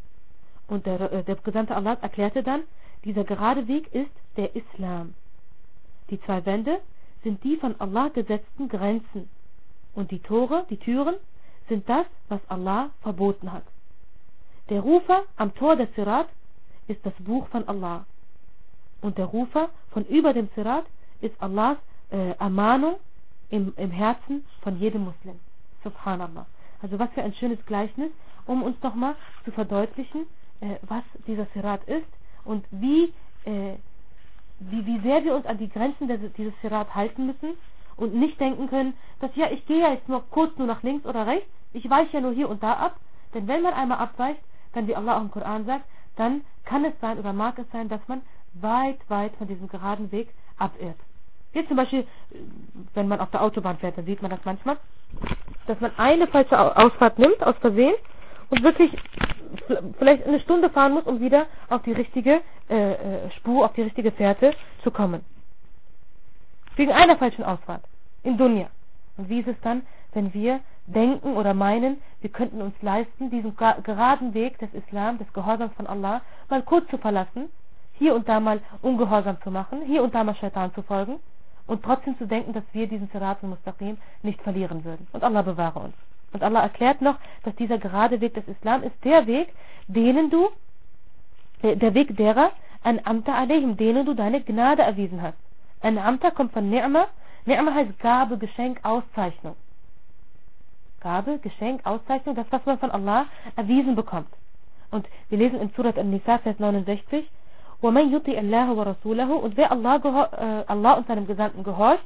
Und der, äh, der Gesandte Allah erklärte dann: Dieser gerade Weg ist der Islam. Die zwei Wände sind die von Allah gesetzten Grenzen, und die Tore, die Türen, sind das, was Allah verboten hat. Der Rufer am Tor des Sirat ist das Buch von Allah, und der Rufer von über dem Sirat ist Allahs äh, Ermahnung im, im Herzen von jedem Muslim. Subhanallah. Also was für ein schönes Gleichnis, um uns doch mal zu verdeutlichen, äh, was dieser Sirat ist und wie, äh, wie, wie sehr wir uns an die Grenzen des, dieses Sirat halten müssen und nicht denken können, dass ja, ich gehe ja jetzt nur kurz nur nach links oder rechts, ich weiche ja nur hier und da ab, denn wenn man einmal abweicht, dann wie Allah auch im Koran sagt, dann kann es sein oder mag es sein, dass man weit, weit von diesem geraden Weg abirrt. Jetzt zum Beispiel, wenn man auf der Autobahn fährt, dann sieht man das manchmal, dass man eine falsche Ausfahrt nimmt, aus Versehen, und wirklich vielleicht eine Stunde fahren muss, um wieder auf die richtige äh, Spur, auf die richtige Fährte zu kommen. Wegen einer falschen Ausfahrt. In Dunya. Und wie ist es dann, wenn wir denken oder meinen, wir könnten uns leisten, diesen geraden Weg des Islam, des Gehorsams von Allah, mal kurz zu verlassen, hier und da mal ungehorsam zu machen, hier und da mal Shaitan zu folgen und trotzdem zu denken, dass wir diesen Sirat al-Mustaqim nicht verlieren würden. Und Allah bewahre uns. Und Allah erklärt noch, dass dieser gerade Weg des Islam ist der Weg, denen du, der Weg derer, an Amta alayhim, denen du deine Gnade erwiesen hast. Ein Amta kommt von Ni'ma. Ni'ma heißt Gabe, Geschenk, Auszeichnung. Gabe, Geschenk, Auszeichnung, das, was man von Allah erwiesen bekommt. Und wir lesen in Surat An-Nisa, Vers neunundsechzig, وَمَنْ يُطِعِ اللَّهَ وَرَسُولَهُ, und wer Allah, äh, Allah und seinem Gesandten gehorcht,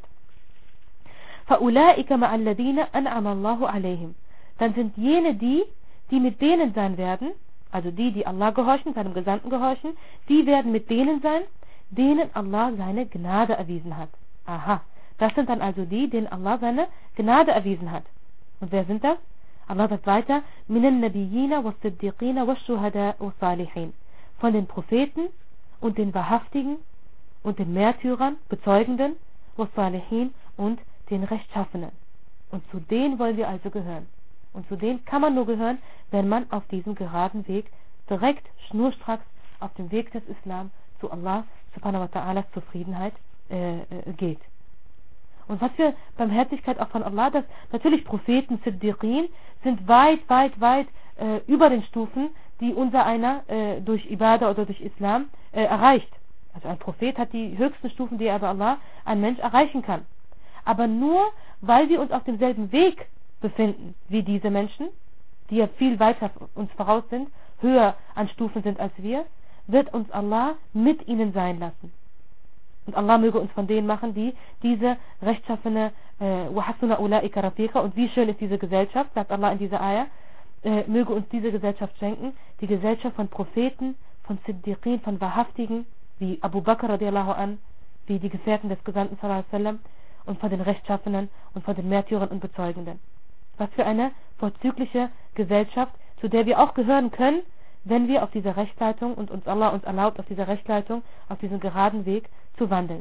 فَأُولَٰئِكَ مَعَ الَّذِينَ أَنْعَمَ اللَّهُ عَلَيْهِمْ, dann sind jene die, die mit denen sein werden, also die, die Allah gehorchen, seinem Gesandten gehorchen, die werden mit denen sein, denen Allah seine Gnade erwiesen hat. Aha, das sind dann also die, denen Allah seine Gnade erwiesen hat. Und wer sind das? Allah sagt weiter: Minan Nabiyina was Siddiqina was Shuhada was Salihin, von den Propheten und den Wahrhaftigen und den Märtyrern, Bezeugenden, was Salihin und den Rechtschaffenen. Und zu denen wollen wir also gehören. Und zu denen kann man nur gehören, wenn man auf diesem geraden Weg direkt, schnurstracks auf dem Weg des Islam zu Allah subhanahu wa ta'alas Zufriedenheit äh, äh, geht. Und was für Barmherzigkeit auch von Allah, dass natürlich Propheten, Siddiqin, sind weit, weit, weit äh, über den Stufen, die unser einer äh, durch Ibadah oder durch Islam äh, erreicht. Also ein Prophet hat die höchsten Stufen, die er bei Allah ein Mensch erreichen kann. Aber nur, weil wir uns auf demselben Weg befinden wie diese Menschen, die ja viel weiter uns voraus sind, höher an Stufen sind als wir, wird uns Allah mit ihnen sein lassen. Und Allah möge uns von denen machen, die diese rechtschaffene وَحَسُنَ أُولَٰئِكَ رَفِيقًا, und wie schön ist diese Gesellschaft, sagt Allah in dieser Ayah, äh, möge uns diese Gesellschaft schenken, die Gesellschaft von Propheten, von Siddiqin, von Wahrhaftigen, wie Abu Bakr radiallahu an, wie die Gefährten des Gesandten sallallahu alaihi wasallam, und von den Rechtschaffenen und von den Märtyrern und Bezeugenden. Was für eine vorzügliche Gesellschaft, zu der wir auch gehören können, wenn wir auf dieser Rechtsleitung und uns Allah uns erlaubt, auf dieser Rechtsleitung, auf diesem geraden Weg zu wandeln.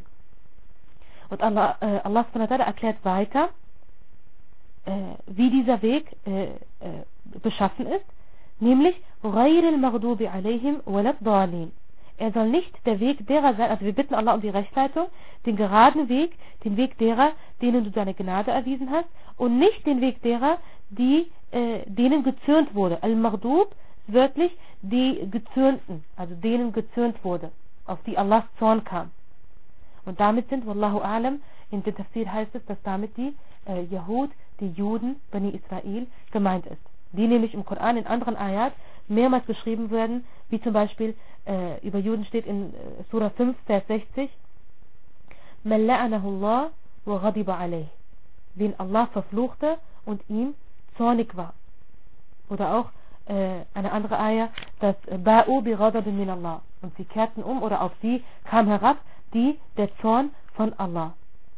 Und Allah, äh, Allah subhanahu wa ta'ala erklärt weiter, äh, wie dieser Weg äh, äh, beschaffen ist, nämlich غَيْرِ الْمَغْضُوبِ عَلَيْهِمْ وَلَا الضَّالِينَ. er soll nicht der Weg derer sein, also wir bitten Allah um die Rechtleitung, den geraden Weg, den Weg derer, denen du deine Gnade erwiesen hast, und nicht den Weg derer, die, äh, denen gezürnt wurde. Al-Maghdub, wörtlich die Gezürnten, also denen gezürnt wurde, auf die Allahs Zorn kam. Und damit sind, Wallahu A'lam, in der Tafsir heißt es, dass damit die äh, Yahud, die Juden, Bani Israel, gemeint ist. Die nämlich im Koran in anderen Ayat mehrmals beschrieben werden, wie zum Beispiel äh, über Juden steht in äh, Surah fünf, Vers sechzig, Man la'anahu Allah wa ghadiba alayh, den Allah verfluchte und ihm zornig war. Oder auch äh, eine andere Ayah, dass Ba'u bi ghadabin min Allah, und sie kehrten um, oder auf sie kam herab die der Zorn von Allah.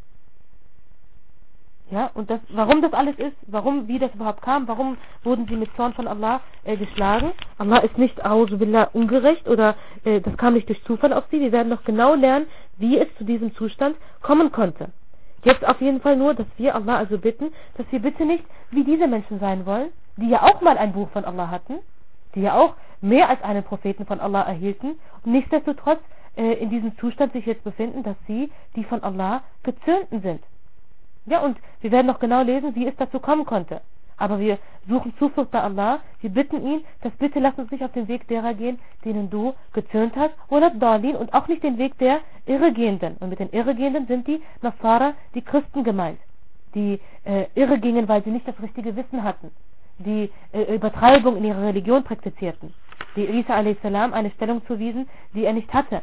Ja, und das, warum das alles ist, warum, wie das überhaupt kam, warum wurden sie mit Zorn von Allah äh, geschlagen? Allah ist nicht auzubillah ungerecht, oder äh, das kam nicht durch Zufall auf sie. Wir werden noch genau lernen, wie es zu diesem Zustand kommen konnte. Jetzt auf jeden Fall nur, dass wir Allah also bitten, dass wir bitte nicht wie diese Menschen sein wollen, die ja auch mal ein Buch von Allah hatten, die ja auch mehr als einen Propheten von Allah erhielten, und nichtsdestotrotz äh, in diesem Zustand sich jetzt befinden, dass sie die von Allah gezürnten sind. Ja, und wir werden noch genau lesen, wie es dazu kommen konnte. Aber wir suchen Zuflucht bei Allah, wir bitten ihn, dass bitte lass uns nicht auf den Weg derer gehen, denen du gezürnt hast, oder Dalin, und auch nicht den Weg der Irregehenden. Und mit den Irregehenden sind die Nasara, die Christen gemeint, die äh, irre gingen, weil sie nicht das richtige Wissen hatten, die äh, Übertreibung in ihrer Religion praktizierten, die Isa a s. eine Stellung zuwiesen, die er nicht hatte.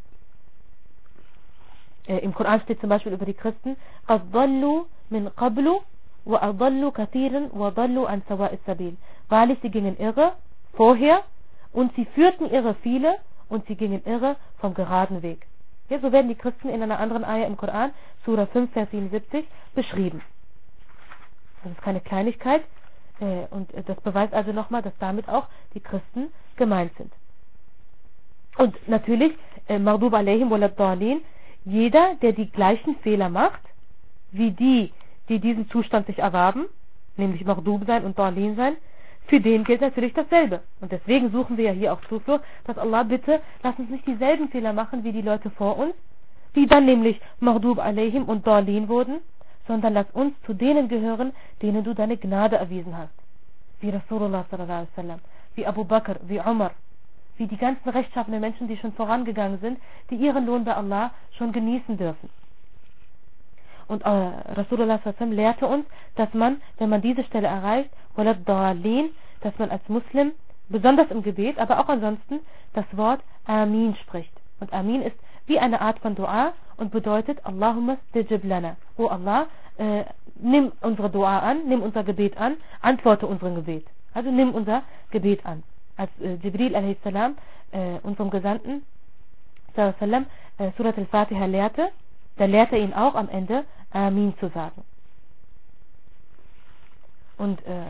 Im Koran steht zum Beispiel über die Christen, قَدْ ضَلُّوا مِنْ قَبْلُ وَأَضَلُّوا كَثِيرًا وَضَلُّوا عَنْ سَوَاءِ السَّبِيلِ. Wahrlich, sie gingen irre vorher, und sie führten irre viele, und sie gingen irre vom geraden Weg. Ja, so werden die Christen in einer anderen Ayah im Koran, Surah fünf, Vers siebenundsiebzig, beschrieben. Das ist keine Kleinigkeit, und das beweist also nochmal, dass damit auch die Christen gemeint sind. Und natürlich, Maghdub alayhim wa lad-dallin, jeder, der die gleichen Fehler macht, wie die, die diesen Zustand sich erwarben, nämlich Maghdub sein und Dalin sein, für den gilt natürlich dasselbe. Und deswegen suchen wir ja hier auch Zuflucht, dass Allah bitte, lass uns nicht dieselben Fehler machen wie die Leute vor uns, die dann nämlich Maghdub alayhim und Dalin wurden, sondern lass uns zu denen gehören, denen du deine Gnade erwiesen hast. Wie Rasulullah sallallahu alaihi wasallam, wie Abu Bakr, wie Umar, wie die ganzen rechtschaffenen Menschen, die schon vorangegangen sind, die ihren Lohn bei Allah schon genießen dürfen. Und äh, Rasulullah sallallahu alaihi wasallam lehrte uns, dass man, wenn man diese Stelle erreicht, dass man als Muslim, besonders im Gebet, aber auch ansonsten, das Wort Amin spricht. Und Amin ist wie eine Art von Dua und bedeutet Allahumma stajib lana. O Allah, äh, nimm unsere Dua an, nimm unser Gebet an, antworte unserem Gebet. Also nimm unser Gebet an. Als äh, Jibril a s. Äh, unserem Gesandten sallam, äh, Surat al-Fatiha lehrte, da lehrte er ihn auch am Ende Amin zu sagen. Und äh,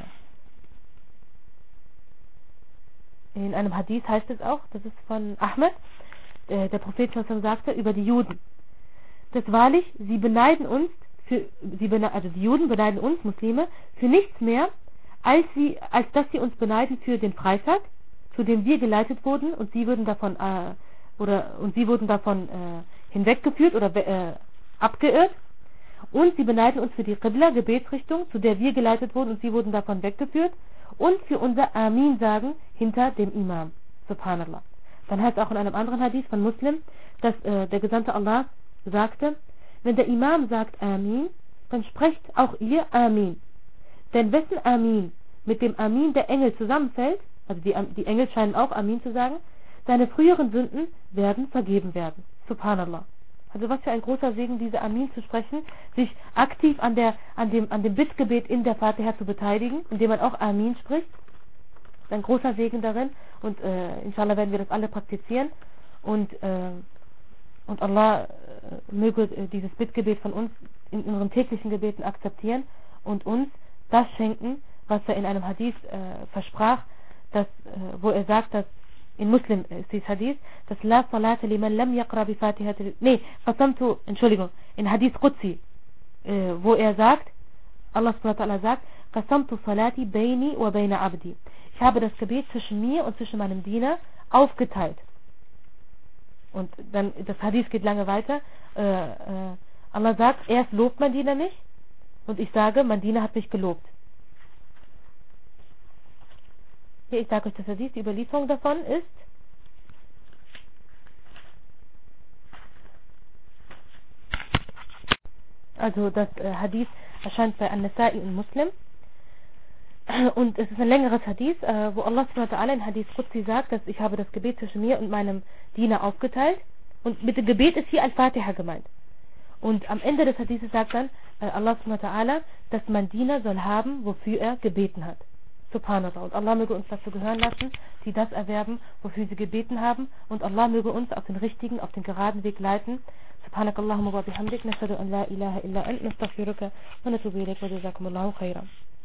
in einem Hadith heißt es auch, das ist von Ahmed, äh, der Prophet sagte über die Juden, dass wahrlich, sie beneiden uns, für, sie bene, also die Juden beneiden uns, Muslime, für nichts mehr, als, sie, als dass sie uns beneiden für den Freitag, zu dem wir geleitet wurden, und sie wurden davon äh, oder und sie wurden davon äh, hinweggeführt oder äh, abgeirrt, und sie beneiden uns für die Qibla, Gebetsrichtung, zu der wir geleitet wurden, und sie wurden davon weggeführt, und für unser Amin sagen hinter dem Imam. Subhanallah. Dann heißt auch in einem anderen Hadith von Muslim, dass äh, der Gesandte Allah sagte, wenn der Imam sagt Amin, dann sprecht auch ihr Amin. Denn wessen Amin mit dem Amin der Engel zusammenfällt, also die, die Engel scheinen auch Amin zu sagen, seine früheren Sünden werden vergeben werden. Subhanallah. Also was für ein großer Segen, diese Amin zu sprechen, sich aktiv an, der, an, dem, an dem Bittgebet in der Fatiha zu beteiligen, indem man auch Amin spricht. Das ist ein großer Segen darin, und äh, inshallah werden wir das alle praktizieren, und, äh, und Allah äh, möge äh, dieses Bittgebet von uns in unseren täglichen Gebeten akzeptieren und uns das schenken, was er in einem Hadith äh, versprach, dass, äh, wo er sagt, dass in Muslim ist dieses Hadith, dass La salata liman lam yaqra bi Fatihatil, nee, qasamtu, Entschuldigung, in Hadith Qudsi, äh, wo er sagt, Allah subhanahu wa ta'ala sagt, qasamtu salati bayni wa bayna abdi. Ich habe das Gebet zwischen mir und zwischen meinem Diener aufgeteilt. Und dann, das Hadith geht lange weiter. Äh, äh, Allah sagt, erst lobt mein Diener mich und ich sage, mein Diener hat mich gelobt. Hier, ich sage euch das Hadith, die Überlieferung davon ist also das äh, Hadith erscheint bei An-Nasa'i und Muslim. Und es ist ein längeres Hadith, äh, wo Allah subhanahu wa ta'ala in Hadith Qudsi sagt, dass ich habe das Gebet zwischen mir und meinem Diener aufgeteilt. Und mit dem Gebet ist hier Al-Fatiha gemeint. Und am Ende des Hadithes sagt dann äh, Allah subhanahu wa ta'ala, dass mein Diener soll haben, wofür er gebeten hat. Subhanallah. Und Allah möge uns dazu gehören lassen, die das erwerben, wofür sie gebeten haben. Und Allah möge uns auf den richtigen, auf den geraden Weg leiten. Subhanakallahumma wa bihamdik, nashhadu an la ilaha illa ant, nastaghfiruka wa natubu ilayk wa jazakumullahu khairan.